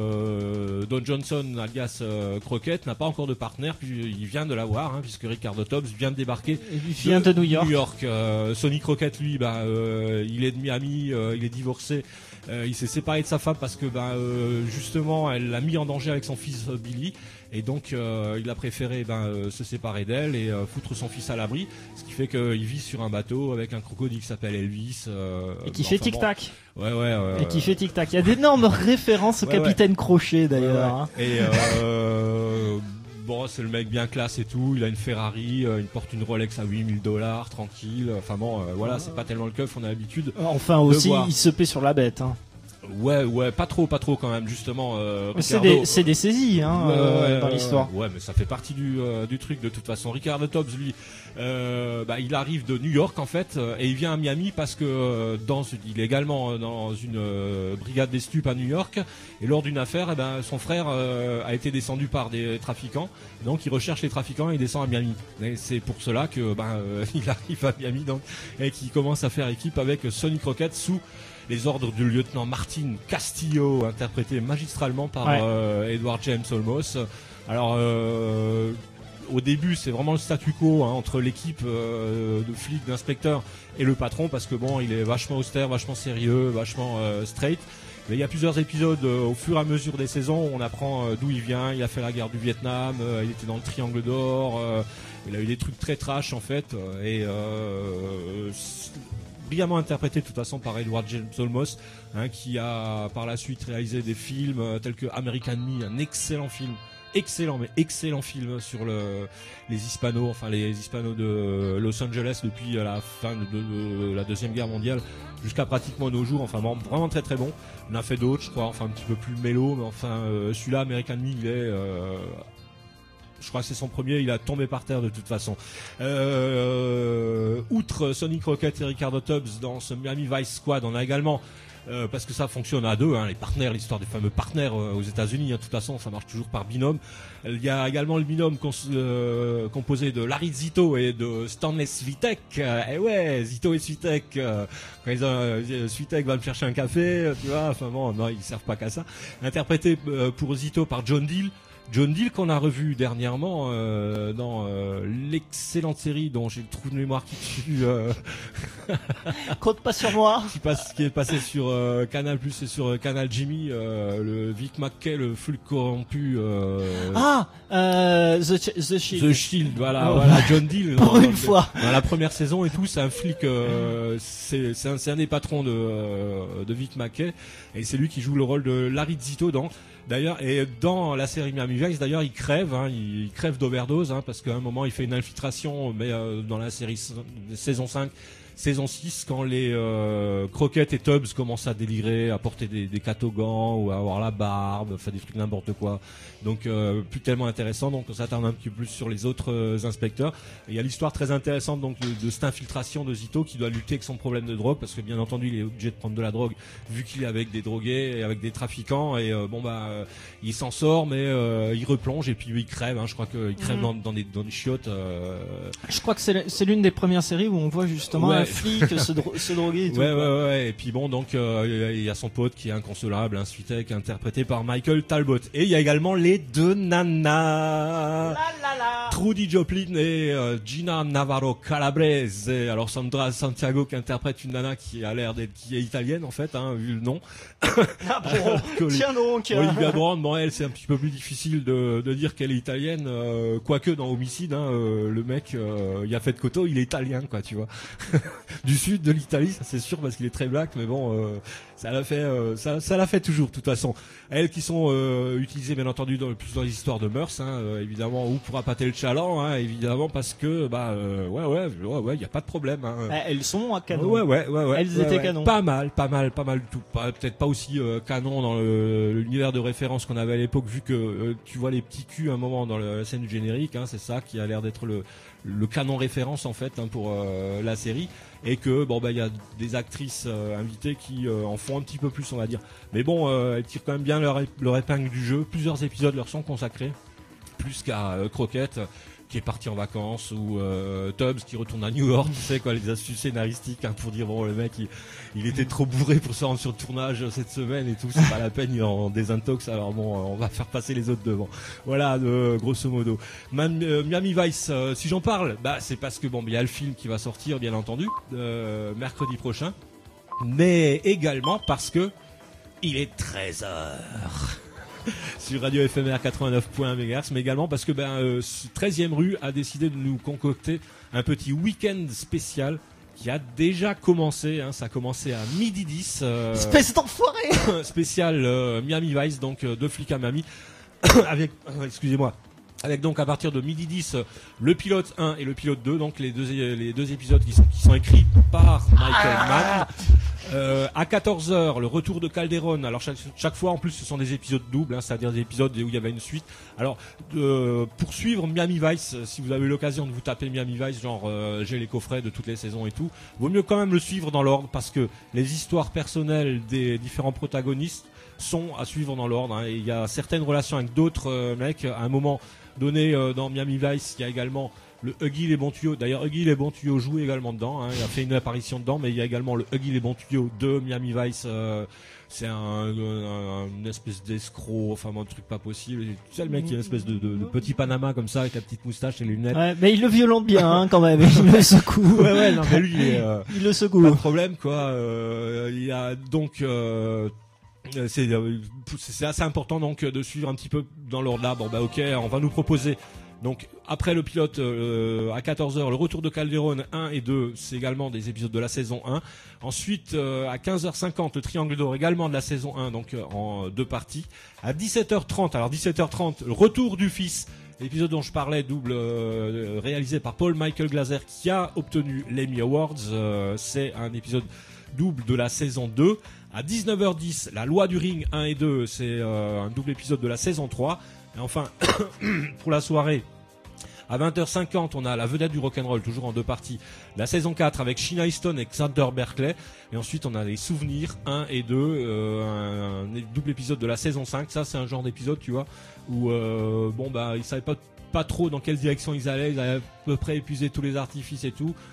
euh, Don Johnson, alias euh, Crockett, n'a pas encore de partenaire, puis il vient de l'avoir, hein, puisque Ricardo Tubbs vient de débarquer. Il vient de, de New York. New York. Euh, Sonny Crockett, lui, bah, euh, il est de Miami, euh, il est divorcé. Euh, il s'est séparé de sa femme parce que bah, euh, justement elle l'a mis en danger avec son fils euh, Billy, et donc euh, il a préféré ben, euh, se séparer d'elle et euh, foutre son fils à l'abri, ce qui fait qu'il vit sur un bateau avec un crocodile qui s'appelle Elvis euh, et qui enfin, fait tic tac. Bon. Ouais ouais. Euh, et qui fait tic tac. Il y a d'énormes références au ouais, Capitaine ouais. Crochet d'ailleurs. Ouais, ouais. Hein. Et euh, bon, c'est le mec bien classe et tout. Il a une Ferrari, euh, il porte une Rolex à huit mille dollars, tranquille. Enfin bon, euh, voilà, c'est pas tellement le keuf, on a l'habitude. Enfin aussi, voir. Il se paie sur la bête. Hein. Ouais, ouais, pas trop, pas trop quand même, justement. Euh, c'est, des, c'est des saisies, hein, ouais, euh, ouais, dans l'histoire. Ouais, mais ça fait partie du, euh, du truc de toute façon. Ricardo Tubbs, lui, euh, bah, il arrive de New York en fait, euh, et il vient à Miami parce que euh, dans, il est également dans une euh, brigade des stupes à New York, et lors d'une affaire, eh ben, son frère euh, a été descendu par des trafiquants, donc il recherche les trafiquants et il descend à Miami. Et c'est pour cela que ben, euh, il arrive à Miami donc, et qu'il commence à faire équipe avec Sonny Crockett sous les ordres du lieutenant Martin Castillo, interprété magistralement par ouais. euh, Edward James Olmos. Alors, euh, au début, c'est vraiment le statu quo hein, entre l'équipe euh, de flics, d'inspecteurs et le patron, parce que bon, il est vachement austère, vachement sérieux, vachement euh, straight. Mais il y a plusieurs épisodes euh, au fur et à mesure des saisons où on apprend euh, d'où il vient. Il a fait la guerre du Vietnam, euh, il était dans le Triangle d'Or, euh, il a eu des trucs très trash en fait, et euh, brillamment interprété de toute façon par Edward James Olmos, hein, qui a par la suite réalisé des films euh, tels que American Me, un excellent film, excellent mais excellent film sur le, les hispanos, enfin les hispanos de Los Angeles depuis la fin de, de, de la deuxième guerre mondiale jusqu'à pratiquement nos jours. Enfin vraiment très très bon. On a fait d'autres, je crois, enfin un petit peu plus mélo, mais enfin euh, celui-là, American Me, il est euh, je crois que c'est son premier, il a tombé par terre de toute façon. Euh, outre Sonny Crockett et Ricardo Tubbs dans ce Miami Vice Squad, on a également, euh, parce que ça fonctionne à deux, hein, les partenaires, l'histoire des fameux partenaires euh, aux États-Unis, hein, de toute façon, ça marche toujours par binôme. Il y a également le binôme cons- euh, composé de Larry Zito et de Stanley Svitek. Euh, et ouais, Zito et Svitek, euh, quand ils ont, euh, Svitek va me chercher un café, tu vois, enfin bon, non, ils servent pas qu'à ça. Interprété euh, pour Zito par John Deal, John Deal qu'on a revu dernièrement euh, dans euh, l'excellente série dont j'ai le trou de mémoire qui tue euh... compte pas sur moi qui passe qui est passé sur euh, Canal Plus et sur euh, Canal Jimmy euh, le Vic McKay, le flic corrompu euh... ah euh, The, The Shield The Shield voilà, oh. voilà John Deal pour dans, une dans, fois dans la première saison et tout, c'est un flic euh, c'est c'est un, c'est un des patrons de euh, de Vic McKay et c'est lui qui joue le rôle de Larry Zito dans D'ailleurs, et dans la série Miami Vice, d'ailleurs, il crève, hein, il, il crève d'overdose, hein, parce qu'à un moment, il fait une infiltration, mais euh, dans la série saison cinq, saison six, quand les euh, Crockett et Tubbs commencent à délirer, à porter des, des catogans ou à avoir la barbe, faire des trucs n'importe quoi. Donc, euh, plus tellement intéressant. Donc, on s'attarde un petit peu plus sur les autres euh, inspecteurs. Et il y a l'histoire très intéressante donc de, de cette infiltration de Zito qui doit lutter avec son problème de drogue, parce que bien entendu, il est obligé de prendre de la drogue vu qu'il est avec des drogués et avec des trafiquants. Et euh, bon bah, euh, il s'en sort, mais euh, il replonge et puis il crève. Hein, je crois qu'il crève mmh. dans, dans des dans des chiottes. Euh... Je crois que c'est c'est l'une des premières séries où on voit justement ouais. un flic se, dro- se droguer. Et tout, ouais, ouais, ouais, ouais. Et puis bon, donc euh, il y a son pote qui est inconsolable, un Switek interprété par Michael Talbot. Et il y a également les deux nanas, la, la, la. Trudy Joplin et euh, Gina Navarro Calabrese. Alors Sandra Santiago qui interprète une nana qui a l'air d'être qui est italienne en fait, hein, vu le nom. Ah bon, tiens donc. Olivia Brand, bon elle c'est un petit peu plus difficile de, de dire qu'elle est italienne, euh, quoique dans Homicide, hein, euh, le mec, euh, il a fait de Cotto, il est italien quoi, tu vois. Du sud de l'Italie, ça c'est sûr parce qu'il est très black, mais bon, euh, ça l'a fait, euh, ça, ça l'a fait toujours. De toute façon, elles qui sont euh, utilisées bien entendu dans plus dans les histoires de mœurs, hein, euh, évidemment, ou pour appâter le chaland, hein, évidemment parce que bah euh, ouais ouais ouais ouais, y a pas de problème. Hein. Bah, elles sont à canon. Ouais ouais ouais ouais. Elles ouais, étaient ouais. canon. Pas mal, pas mal, pas mal du tout. Pas, peut-être pas aussi euh, canon dans le, l'univers de référence qu'on avait à l'époque, vu que euh, tu vois les petits culs à un moment dans la scène du générique, hein, c'est ça qui a l'air d'être le le canon référence en fait hein, pour euh, la série, et que bon bah il y a des actrices euh, invitées qui euh, en font un petit peu plus on va dire, mais bon euh, elles tirent quand même bien leur, leur épingle du jeu. Plusieurs épisodes leur sont consacrés, plus qu'à euh, Crockett qui est parti en vacances, ou euh, Tubbs qui retourne à New York, tu sais quoi, les astuces scénaristiques hein, pour dire bon le mec il, il était trop bourré pour se rendre sur le tournage cette semaine et tout, c'est pas la peine, il est en désintox, alors bon on va faire passer les autres devant. Voilà de, grosso modo. Man, euh, Miami Vice, euh, si j'en parle, bah c'est parce que bon il y a le film qui va sortir bien entendu euh, mercredi prochain, mais également parce que il est treize heures. Sur Radio F M R quatre-vingt-neuf point un mégahertz, mais également parce que ben euh, treizième rue a décidé de nous concocter un petit week-end spécial qui a déjà commencé, hein, ça a commencé à midi dix. Euh, Espèce d'enfoiré. Spécial euh, Miami Vice, donc euh, deux flics à Miami, avec, euh, excusez-moi, avec donc à partir de midi dix le pilote un et le pilote deux, donc les deux les deux épisodes qui sont, qui sont écrits par Michael Mann. Euh, à quatorze heures, le retour de Calderon. Alors chaque, chaque fois en plus ce sont des épisodes doubles, hein, c'est-à-dire des épisodes où il y avait une suite. Alors euh, pour suivre Miami Vice, si vous avez l'occasion de vous taper Miami Vice, genre euh, j'ai les coffrets de toutes les saisons et tout, vaut mieux quand même le suivre dans l'ordre, parce que les histoires personnelles des différents protagonistes sont à suivre dans l'ordre, hein, et il y a certaines relations avec d'autres euh, mecs. À un moment donné euh, dans Miami Vice, il y a également le Huggy les bons tuyaux. D'ailleurs, Huggy les bons tuyaux joue également dedans, hein. Il a fait une apparition dedans, mais il y a également le Huggy les bons tuyaux de Miami Vice. Euh, c'est un, un, une espèce d'escroc, enfin un truc pas possible. Tu sais le mec qui a une espèce de, de, de petit Panama comme ça avec la petite moustache et les lunettes. Ouais, mais il le violente bien hein, quand même. Il le secoue. Ouais ouais, non mais lui il, est, euh, il le secoue. Pas de problème quoi. Euh, il y a donc euh, c'est c'est assez important donc de suivre un petit peu dans l'ordre là. Bon bah ok, on va nous proposer. Donc après le pilote euh, à quatorze heures, le retour de Calderon un et deux, c'est également des épisodes de la saison un. Ensuite euh, à quinze heures cinquante, le Triangle d'or, également de la saison un, donc euh, en deux parties. À dix-sept heures trente, alors dix-sept heures trente, le retour du fils, l'épisode dont je parlais, double euh, réalisé par Paul Michael Glaser, qui a obtenu l'Emmy Awards. Euh, c'est un épisode double de la saison deux. À dix-neuf heures dix, la loi du ring un et deux, c'est euh, un double épisode de la saison trois. Et enfin, pour la soirée, à vingt heures cinquante, on a la vedette du rock'n'roll, toujours en deux parties, la saison quatre avec Sheena Easton et Xander Berkeley. Et ensuite, on a les souvenirs un et deux, euh, un, un double épisode de la saison cinq. Ça, c'est un genre d'épisode, tu vois, où où bon bah ils savaient pas pas trop dans quelle direction ils allaient, ils avaient à peu près épuisé tous les artifices et tout.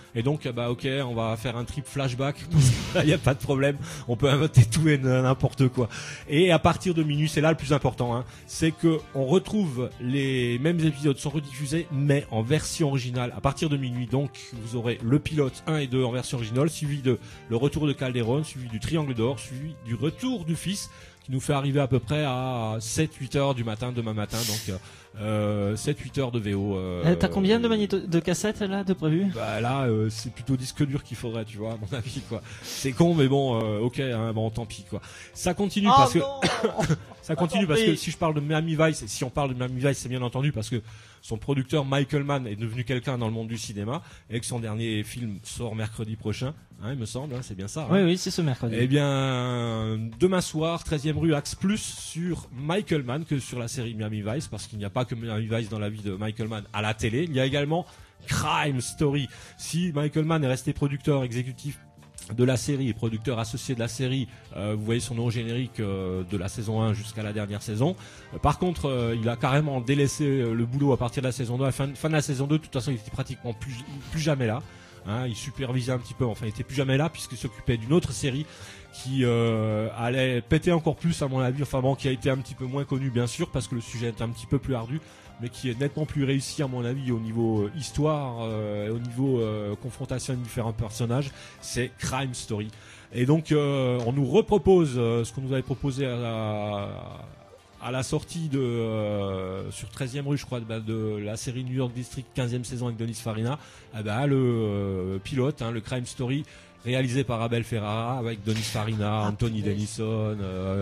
Et donc, bah ok, on va faire un trip flashback, il n'y a pas de problème, on peut inventer tout et n'importe quoi. Et à partir de minuit, c'est là le plus important, hein, c'est que on retrouve les mêmes épisodes sont rediffusés, mais en version originale. À partir de minuit, donc, vous aurez le pilote un et deux en version originale, suivi de le retour de Calderon, suivi du Triangle d'Or, suivi du retour du Fils, qui nous fait arriver à peu près à sept huit heures du matin, demain matin, donc euh, sept huit heures de V O. Euh, euh, T'as combien de magnéto- de cassettes là de prévu? Bah là, euh, c'est plutôt disque dur qu'il faudrait, tu vois, à mon avis, quoi. C'est con, mais bon, euh, ok, hein, bon, tant pis, quoi. Ça continue oh parce non que ça continue parce que si je parle de Miami Vice, et si on parle de Miami Vice, c'est bien entendu parce que son producteur Michael Mann est devenu quelqu'un dans le monde du cinéma et que son dernier film sort mercredi prochain, hein, il me semble, hein, c'est bien ça. Hein. Oui, oui, c'est ce mercredi. Eh bien, demain soir, treizième rue, axe plus sur Michael Mann que sur la série Miami Vice, parce qu'il n'y a pas que Miami Vice dans la vie de Michael Mann à la télé. Il y a également Crime Story. Si Michael Mann est resté producteur exécutif de la série et producteur associé de la série, euh, vous voyez son nom au générique euh, de la saison un jusqu'à la dernière saison. Euh, par contre, euh, il a carrément délaissé euh, le boulot à partir de la saison deux. À la fin, fin de la saison deux, de toute façon, il était pratiquement plus, plus jamais là. Hein, il supervisait un petit peu, enfin il était plus jamais là puisqu'il s'occupait d'une autre série qui euh, allait péter encore plus à mon avis, enfin bon, qui a été un petit peu moins connue bien sûr parce que le sujet est un petit peu plus ardu, mais qui est nettement plus réussi à mon avis au niveau euh, histoire, euh, au niveau euh, confrontation de différents personnages, c'est Crime Story. Et donc euh, on nous repropose euh, ce qu'on nous avait proposé à la, à la sortie de euh, sur treizième rue, je crois, de, de la série New York District, quinzième saison avec Denis Farina, eh ben, le euh, pilote, hein, le Crime Story, réalisé par Abel Ferrara avec Denis Farina, Anthony Denison, euh,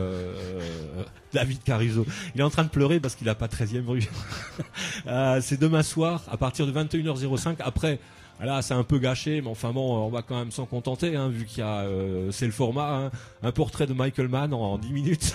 euh, David Caruso. Il est en train de pleurer parce qu'il a pas treizième rue. euh, c'est demain soir à partir de vingt et une heures zéro cinq. Après, là, c'est un peu gâché, mais enfin bon, on va quand même s'en contenter, hein, vu qu'il y a, euh, c'est le format, hein, un portrait de Michael Mann en, en dix minutes.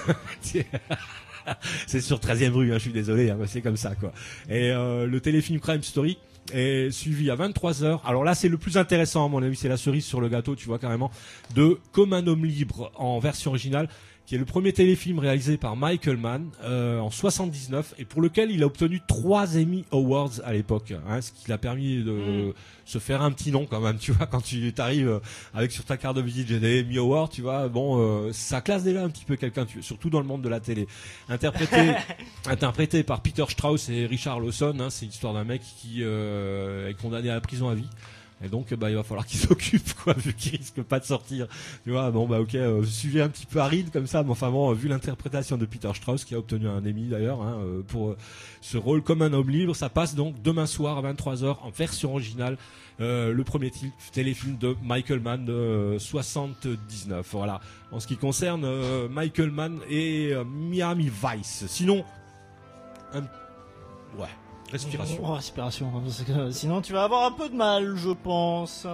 C'est sur treizième rue, hein, je suis désolé, hein, c'est comme ça, quoi. Et euh, le téléfilm Crime Story est suivi à vingt-trois heures. Alors là, c'est le plus intéressant, à mon avis, c'est la cerise sur le gâteau, tu vois, carrément, de Comme un homme libre en version originale, qui est le premier téléfilm réalisé par Michael Mann euh, en soixante-dix-neuf et pour lequel il a obtenu trois Emmy Awards à l'époque, hein, ce qui l'a permis de mmh. se faire un petit nom quand même, tu vois, quand tu t'arrives avec sur ta carte de visite j'ai des Emmy Awards, tu vois, bon, euh, ça classe déjà un petit peu quelqu'un, tu, surtout dans le monde de la télé. Interprété, interprété par Peter Strauss et Richard Lawson, hein, c'est l'histoire d'un mec qui euh, est condamné à la prison à vie. Et donc, bah, il va falloir qu'il s'occupe, quoi, vu qu'il risque pas de sortir. Tu vois, bon, bah, ok, euh, sujet un petit peu aride comme ça, mais enfin bon, vu l'interprétation de Peter Strauss, qui a obtenu un Emmy d'ailleurs, hein, euh, pour euh, ce rôle comme un homme libre, ça passe donc demain soir à vingt-trois heures en version originale, euh, le premier t- téléfilm de Michael Mann de euh, soixante-dix-neuf. Voilà. En ce qui concerne euh, Michael Mann et euh, Miami Vice. Sinon, un... ouais. Respiration. Oh, respiration, parce que sinon tu vas avoir un peu de mal, je pense.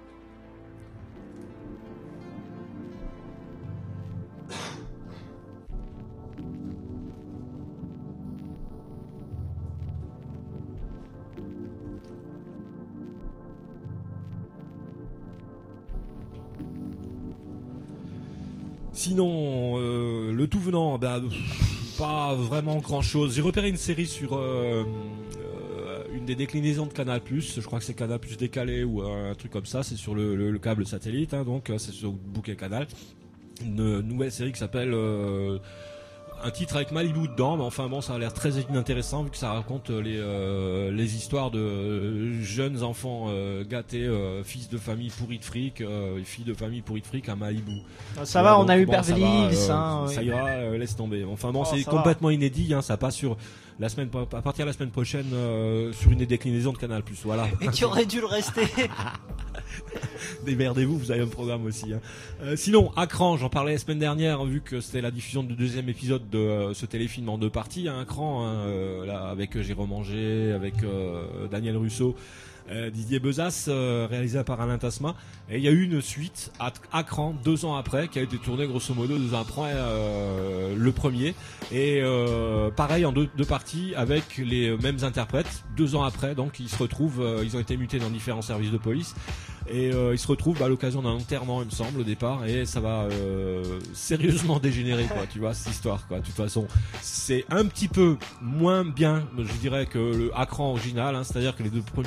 Sinon, euh, le tout venant, bah, pas vraiment grand chose. J'ai repéré une série sur euh, euh, une des déclinaisons de Canal+, je crois que c'est Canal+ décalé ou un truc comme ça, c'est sur le, le, le câble satellite, hein, donc c'est sur Bouquet Canal. Une nouvelle série qui s'appelle euh, un titre avec Malibu dedans, mais enfin bon, ça a l'air très inintéressant vu que ça raconte les euh, les histoires de euh, jeunes enfants euh, gâtés, euh, fils de famille pourris de fric, euh, filles de famille pourris de fric à Malibu. Ça euh, va, donc, on a eu bon, Beverly Hills, ça, hein, euh, oui. ça ira, euh, laisse tomber. Enfin bon, Oh, c'est ça complètement va. inédit, hein, ça passe sur la semaine, à partir de la semaine prochaine euh, sur une des déclinaisons de Canal+. Voilà. Et tu aurais dû le rester. Démerdez-vous, vous avez un programme aussi. Hein. Euh, sinon, Accran, j'en parlais la semaine dernière, vu que c'était la diffusion du deuxième épisode de euh, ce téléfilm en deux parties. Hein, Accran, hein, euh, là, avec euh, Jérôme Angers, avec euh, Daniel Russo, euh, Didier Bezas, euh, réalisé par Alain Tasma. Et il y a eu une suite à Accran deux ans après, qui a été tournée grosso modo deux ans après euh, le premier. Et euh, pareil en deux, deux parties avec les mêmes interprètes. Deux ans après, donc ils se retrouvent, euh, ils ont été mutés dans différents services de police. Et euh, ils se retrouvent bah, à l'occasion d'un enterrement, il me semble, au départ, et ça va euh, sérieusement dégénérer, quoi. Tu vois, cette histoire, quoi. De toute façon, c'est un petit peu moins bien, je dirais, que le Accran original. Hein, c'est-à-dire que les deux premiers épisodes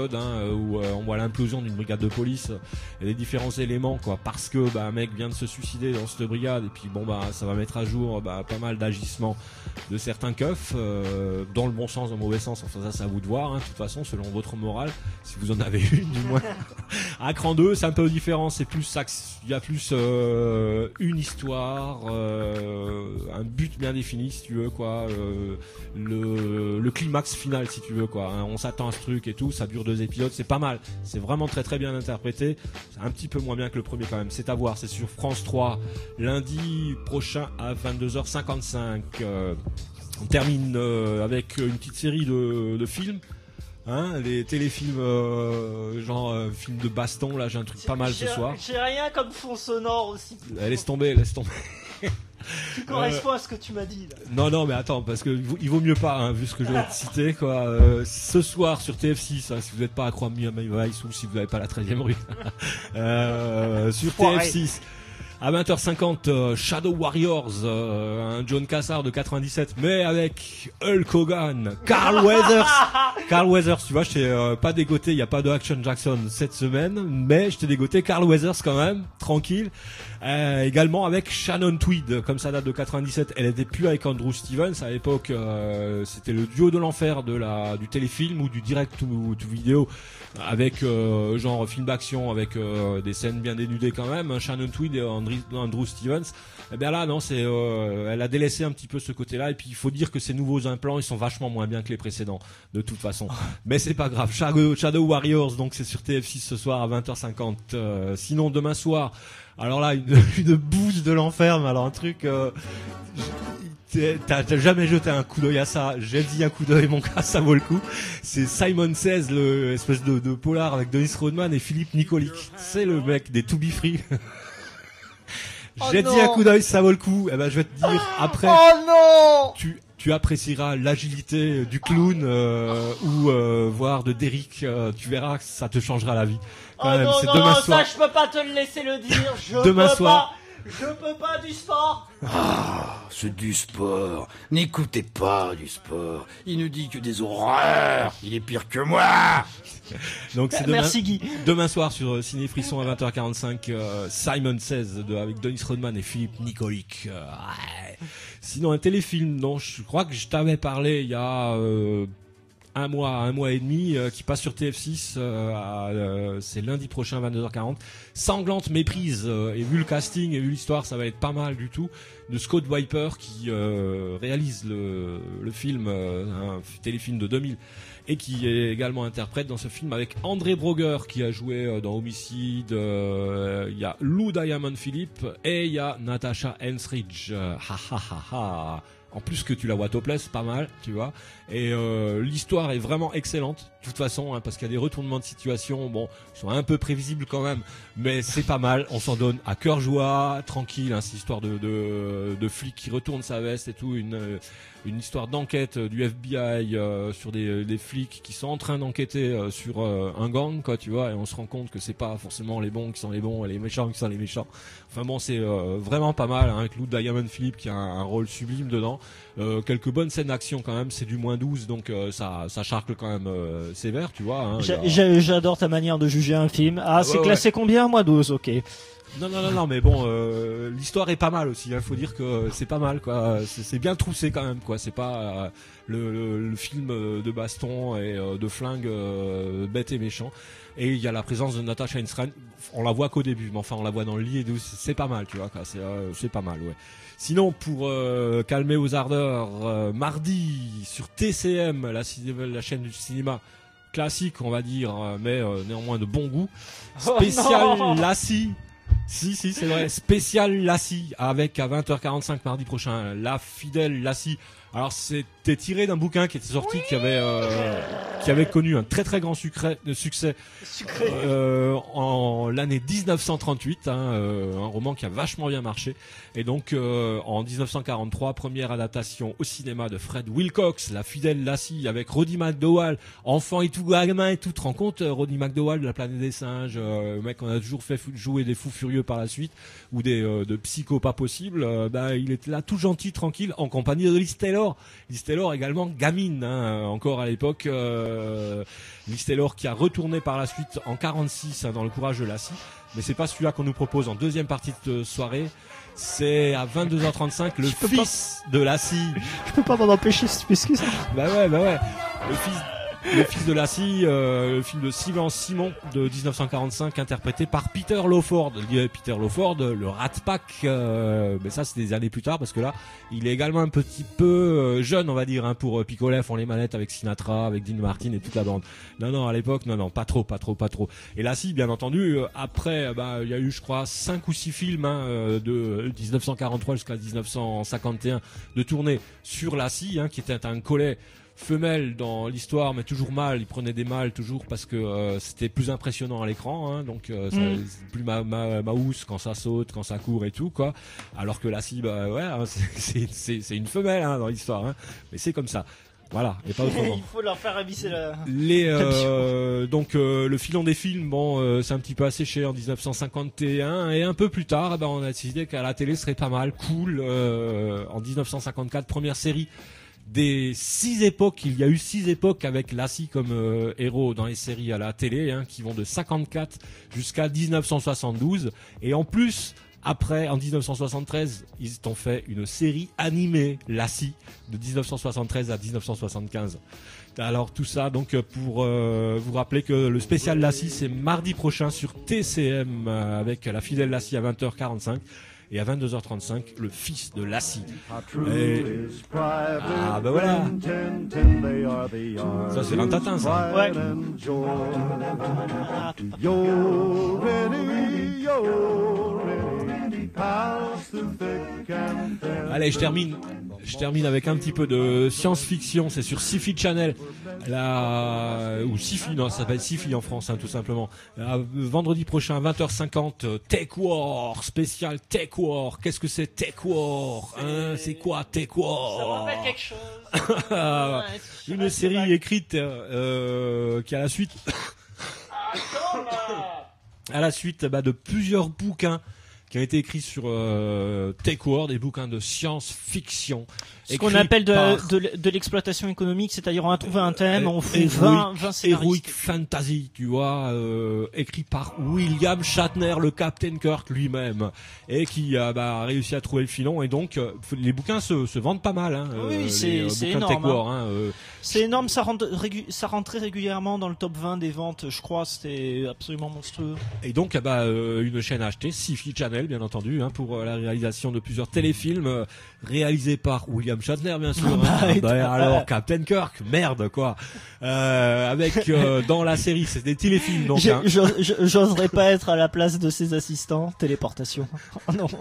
épisode hein, où euh, on voit l'implosion d'une brigade de police et les différents éléments quoi, parce que bah, un mec vient de se suicider dans cette brigade et puis bon bah ça va mettre à jour bah, pas mal d'agissements de certains keufs euh, dans le bon sens, dans le mauvais sens. Enfin ça c'est à vous de voir hein, de toute façon selon votre morale si vous en avez une du moins. À Cran deux c'est un peu différent, c'est plus ça, il y a plus euh, une histoire, euh, un but bien défini si tu veux quoi, euh, le, le climax final si tu veux quoi, hein, on s'attend à ce truc et tout, ça dure deux épisodes, c'est pas mal, c'est vraiment très très bien interprété, c'est un petit peu moins bien que le premier quand même, c'est à voir, c'est sur France trois lundi prochain à vingt-deux heures cinquante-cinq. Euh, on termine euh, avec une petite série de, de films. Hein, les téléfilms euh, genre euh, films de baston là, j'ai un truc pas mal ce soir. J'ai rien comme fond sonore aussi. Euh, laisse tomber, laisse tomber. Qui correspond euh, à ce que tu m'as dit là. Non non mais attends parce que il vaut, il vaut mieux pas hein, vu ce que je vais te citer quoi. Euh, ce soir sur T F six hein, si vous n'êtes pas accro à Miami Vice ou si vous n'avez pas la treizième rue. euh, sur T F six. À vingt heures cinquante, euh, Shadow Warriors, euh, un John Cassar de quatre-vingt-dix-sept, mais avec Hulk Hogan, Carl Weathers. Carl Weathers, tu vois, je t'ai euh, pas dégoté, il n'y a pas de Action Jackson cette semaine, mais je t'ai dégoté Carl Weathers quand même, tranquille. Euh, également avec Shannon Tweed, comme ça date de quatre-vingt-dix-sept, elle était plus avec Andrew Stevens à l'époque, euh, c'était le duo de l'enfer de la du téléfilm ou du direct to, to vidéo avec euh, genre film d'action avec euh, des scènes bien dénudées quand même, hein, Shannon Tweed et Andrew, Andrew Stevens. Et bien là non, c'est euh, elle a délaissé un petit peu ce côté-là et puis il faut dire que ces nouveaux implants ils sont vachement moins bien que les précédents de toute façon. Mais c'est pas grave. Shadow, Shadow Warriors donc c'est sur T F six ce soir à vingt heures cinquante. Euh, sinon demain soir alors là, une, une bouse de l'enfer, mais alors un truc... Euh, t'as, t'as jamais jeté un coup d'œil à ça, j'ai dit un coup d'œil, mon gars, ça vaut le coup. C'est Simon Says, le espèce de, de polar avec Dennis Rodman et Philippe Nicolic. C'est le mec des To Be Free. J'ai oh dit un coup d'œil, ça vaut le coup. Eh ben, je vais te dire, après... Oh non tu, tu apprécieras l'agilité du clown euh, ou euh, voir de Derrick, euh, tu verras que ça te changera la vie. Oh même, non, non, non, ça je peux pas te le laisser le dire. Je demain peux soir. Pas, je peux pas du sport. Ah, c'est du sport. N'écoutez pas du sport. Il ne dit que des horreurs. Il est pire que moi. Donc c'est demain, Merci Guy. Demain soir sur euh, Ciné Frisson à vingt heures quarante-cinq, euh, Simon Says de, avec Dennis Rodman et Philippe Nicolic. Euh, ouais. Sinon un téléfilm dont je crois que je t'avais parlé il y a... Euh, un mois, un mois et demi, euh, qui passe sur T F six, euh, à, euh, c'est lundi prochain à vingt-deux heures quarante. Sanglante méprise, euh, et vu le casting et vu l'histoire, ça va être pas mal du tout, de Scott Viper qui euh, réalise le, le film, euh, un téléfilm de deux mille, et qui est également interprète dans ce film avec André Broger qui a joué euh, dans Homicide, il euh, y a Lou Diamond Philippe et il y a Natasha Henstridge. Ha ha ha ha. En plus que tu la vois topless, pas mal, tu vois. Et euh, l'histoire est vraiment excellente, de toute façon, hein, parce qu'il y a des retournements de situation, bon, ils sont un peu prévisibles quand même, mais c'est pas mal. On s'en donne à cœur joie, tranquille. Hein, c'est histoire de, de de flic qui retourne sa veste et tout, une une histoire d'enquête du F B I euh, sur des des flics qui sont en train d'enquêter euh, sur euh, un gang, quoi, tu vois. Et on se rend compte que c'est pas forcément les bons qui sont les bons et les méchants qui sont les méchants. Enfin bon, c'est euh, vraiment pas mal, hein, avec Lou Diamond Philippe qui a un, un rôle sublime dedans. Euh, quelques bonnes scènes d'action quand même, c'est du moins douze, donc euh, ça ça charcle quand même euh, sévère, tu vois. Hein, a... J'adore ta manière de juger un film. Ah, ah c'est ouais, classé ouais. Combien, moi douze, ok. Non non non non mais bon euh, l'histoire est pas mal aussi, il hein, faut dire que c'est pas mal quoi, c'est, c'est bien troussé quand même quoi, c'est pas euh, le, le, le film de baston et euh, de flingue euh, bête et méchant. Et il y a la présence de Natasha Henstridge, on la voit qu'au début, mais enfin on la voit dans le lit et tout, c'est pas mal tu vois quoi, c'est euh, c'est pas mal ouais. Sinon pour euh, calmer aux ardeurs, euh, mardi sur T C M, la, la chaîne du cinéma classique on va dire, mais euh, néanmoins de bon goût, spécial oh Lassie. Si, si, c'est vrai. Spécial Lassie avec à vingt heures quarante-cinq mardi prochain, La Fidèle Lassie. Alors c'était tiré d'un bouquin qui était sorti, oui qui avait euh, qui avait connu un très très grand sucré, succès euh, en l'année dix-neuf cent trente-huit, hein, euh, un roman qui a vachement bien marché. Et donc euh, en dix-neuf cent quarante-trois, première adaptation au cinéma de Fred Wilcox, La Fidèle Lassie avec Roddy McDowall, enfant et tout, gamin et tout. Tu te rends compte, Roddy McDowall de La Planète des Singes, euh, le mec qu'on a toujours fait jouer des fous furieux furieux par la suite, ou des euh, de psychos pas possibles, euh, bah, il était là tout gentil, tranquille, en compagnie de Liz Taylor. Liz Taylor également gamine, hein, encore à l'époque. Euh, Liz Taylor qui a retourné par la suite en quarante-six hein, dans Le Courage de Lassie. Mais c'est pas celui-là qu'on nous propose en deuxième partie de soirée. C'est à vingt-deux heures trente-cinq le fils de Lassie. Je peux pas m'en empêcher, si tu m'excuses. Bah ouais, bah ouais. Le fils, le fils de Lassie, euh, le film de Sylvain Simon de dix-neuf cent quarante-cinq, interprété par Peter Lawford. Peter Lawford, le Rat Pack. Euh, mais ça, c'est des années plus tard parce que là, il est également un petit peu euh, jeune, on va dire, hein, pour euh, picoler font les manettes avec Sinatra, avec Dean Martin et toute la bande. Non, non, à l'époque, non, non, pas trop, pas trop, pas trop. Et Lassie, bien entendu, euh, après, bah, il y a eu, je crois, cinq ou six films hein, euh, de dix-neuf cent quarante-trois jusqu'à dix-neuf cent cinquante et un de tournée sur Lassie, hein, qui était un collet femelle dans l'histoire, mais toujours mâle. Il prenait des mâles toujours parce que euh, c'était plus impressionnant à l'écran, hein, donc euh, ça, Mm. c'est plus ma, ma, ma housse quand ça saute, quand ça court et tout quoi. Alors que Lassie, bah ouais, hein, c'est, c'est, c'est une femelle hein, dans l'histoire, hein, mais c'est comme ça. Voilà, et pas autrement. Il faut leur faire avisser la. Les euh, donc euh, le filon des films, bon, euh, c'est un petit peu asséché en dix-neuf cent cinquante et un et un peu plus tard, eh ben, on a décidé qu'à la télé ce serait pas mal, cool. Euh, en dix-neuf cent cinquante-quatre, première série des six époques. Il y a eu six époques avec Lassie comme euh, héros dans les séries à la télé, hein, qui vont de cinquante-quatre jusqu'à dix-neuf cent soixante-douze. Et en plus, après, en dix-neuf cent soixante-treize, ils ont fait une série animée, Lassie, de dix-neuf cent soixante-treize à dix-neuf cent soixante-quinze. Alors tout ça, donc pour euh, vous rappeler que le spécial Lassie, c'est mardi prochain sur T C M euh, avec la fidèle Lassie à vingt heures quarante-cinq. Et à vingt-deux heures trente-cinq, le fils de Lassie. Et... Ah bah voilà. Ça c'est Rintintin ça. Ouais. Allez, je termine. Je termine avec un petit peu de science-fiction. C'est sur Sci-Fi Channel. La... Ou Sci-Fi, non, ça s'appelle Sci-Fi en France, hein, tout simplement. Là, vendredi prochain, vingt heures cinquante, Tech War, spécial Tech War. Qu'est-ce que c'est Tech War hein, c'est quoi Tech War? Ça me rappelle quelque chose. Une série écrite euh, qui a la suite... à la suite bah, de plusieurs bouquins qui ont été écrits sur euh, Tech War, des bouquins de science-fiction. Ce qu'on appelle de, par... de, de l'exploitation économique, c'est-à-dire on a trouvé un thème, on fait vingt, vingt scénaristes. Heroic Fantasy, tu vois, euh, écrit par William Shatner, le Captain Kirk lui-même, et qui a bah, réussi à trouver le filon, et donc euh, les bouquins se, se vendent pas mal. Hein, oui, euh, c'est, les, euh, c'est bouquins énorme. Tech War, hein, euh, c'est énorme, ça, rentre, régu- ça rentrait régulièrement dans le top vingt des ventes, je crois, c'était absolument monstrueux. Et donc, bah, euh, une chaîne achetée, Sci-Fi Channel, bien entendu, hein, pour euh, la réalisation de plusieurs téléfilms, euh, réalisés par William Shatner, bien sûr. Bah, hein. Bah, alors, Captain Kirk, merde, quoi. Euh, avec, euh, dans la série, c'est des téléfilms, donc. J'ai, hein. J'oserais pas être à la place de ses assistants. Téléportation. Oh non.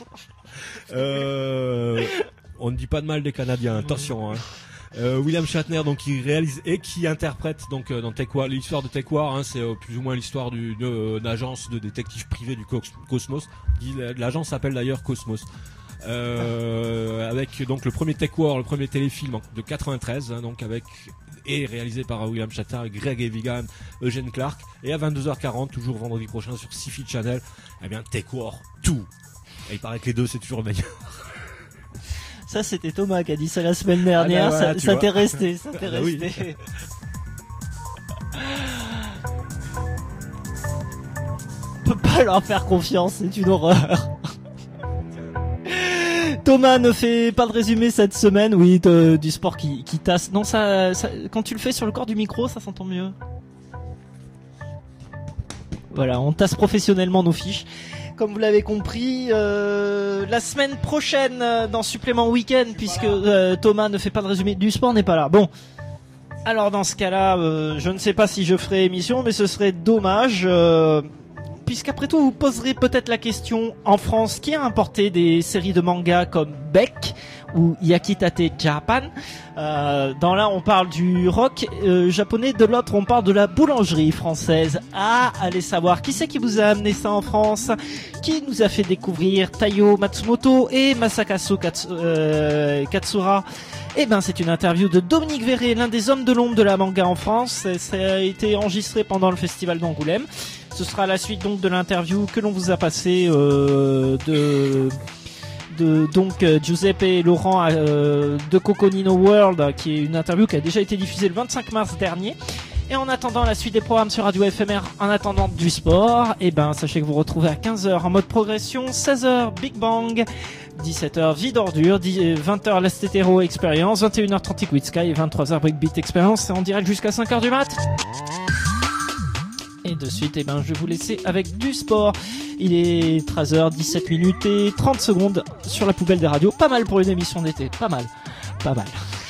Euh, on ne dit pas de mal des Canadiens, attention, hein. Euh, William Shatner donc qui réalise et qui interprète donc euh, dans Tech War, l'histoire de Tech War, hein, c'est euh, plus ou moins l'histoire d'une euh, agence de détectives privés du cos- Cosmos. L'agence s'appelle d'ailleurs Cosmos. Euh, avec donc le premier Tech War, le premier téléfilm de quatre-vingt-treize, hein, donc avec et réalisé par William Shatner, Greg Evigan, Eugene Clark, et à vingt-deux heures quarante, toujours vendredi prochain sur Sci-Fi Channel, eh bien Tech War deux. Et il paraît que les deux c'est toujours meilleur. Ça, c'était Thomas qui a dit ça la semaine dernière. Ah bah voilà, ça, tu ça vois. t'est resté, ça t'est Ah bah oui. resté. On peut pas leur faire confiance, c'est une horreur. Thomas ne fait pas de résumé cette semaine, oui, de, du sport qui, qui tasse. Non, ça, ça, quand tu le fais sur le corps du micro, ça s'entend mieux. Voilà, on tasse professionnellement nos fiches. Comme vous l'avez compris, euh, la semaine prochaine euh, dans Supplément Week-end, puisque euh, Thomas ne fait pas de résumé du sport, n'est pas là. Bon, alors dans ce cas-là, euh, je ne sais pas si je ferai émission, mais ce serait dommage, euh, puisqu'après tout, vous poserez peut-être la question en France, qui a importé des séries de manga comme Beck ou Yakitate Japan. Euh, dans l'un, on parle du rock euh, japonais, de l'autre, on parle de la boulangerie française. Ah, allez savoir, qui c'est qui vous a amené ça en France? Qui nous a fait découvrir Taiyo Matsumoto et Masakazu Katsu, euh, Katsura? Eh ben, c'est une interview de Dominique Verret, l'un des hommes de l'ombre de la manga en France. Ça a été enregistré pendant le festival d'Angoulême. Ce sera la suite donc de l'interview que l'on vous a passée euh, de de donc euh, Giuseppe et Laurent euh, de Coconino World, qui est une interview qui a déjà été diffusée le vingt-cinq mars dernier. Et en attendant la suite des programmes sur Radio F M R, en attendant du sport, et ben sachez que vous retrouvez à quinze heures en mode progression, seize heures Big Bang, dix-sept heures Vie d'ordure, vingt heures Last Hétéro Experience, vingt et une heures trente Liquid Sky et vingt-trois heures Breakbeat Experience. C'est en direct jusqu'à cinq heures du mat. Et de suite, eh ben, je vais vous laisser avec du sport. Il est treize heures dix-sept minutes et trente secondes sur la poubelle des radios. Pas mal pour une émission d'été. Pas mal. Pas mal.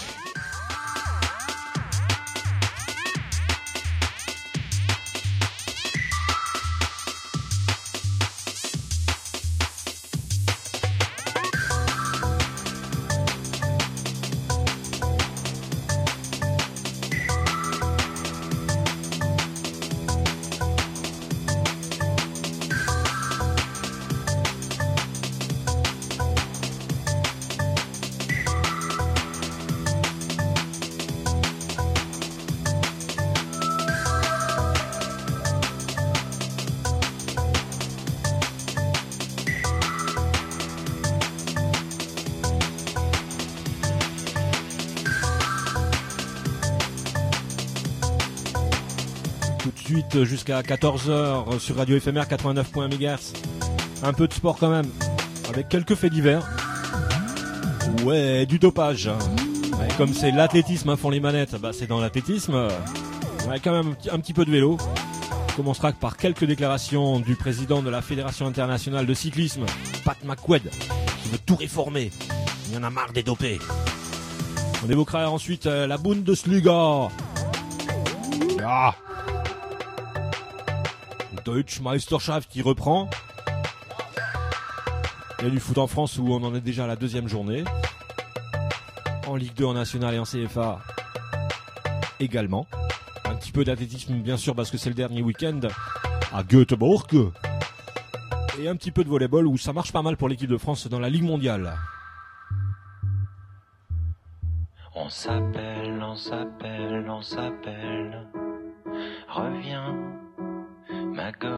Jusqu'à quatorze heures sur Radio F M R quatre-vingt-neuf point un mégahertz. Un peu de sport quand même, avec quelques faits divers. Ouais, du dopage. Ouais, comme c'est l'athlétisme à fond les manettes, bah c'est dans l'athlétisme. Ouais, quand même un petit, un petit peu de vélo. On commencera par quelques déclarations du président de la Fédération internationale de cyclisme, Pat McQuaid, qui veut tout réformer. Il y en a marre des dopés. On évoquera ensuite euh, la Bundesliga. Ah. Deutsche Meisterschaft qui reprend. Il y a du foot en France où on en est déjà à la deuxième journée. En Ligue deux, en National et en C F A également. Un petit peu d'athlétisme bien sûr parce que c'est le dernier week-end à Göteborg. Et un petit peu de volleyball où ça marche pas mal pour l'équipe de France dans la Ligue mondiale. On s'appelle, on s'appelle, on s'appelle. Reviens. Ma go-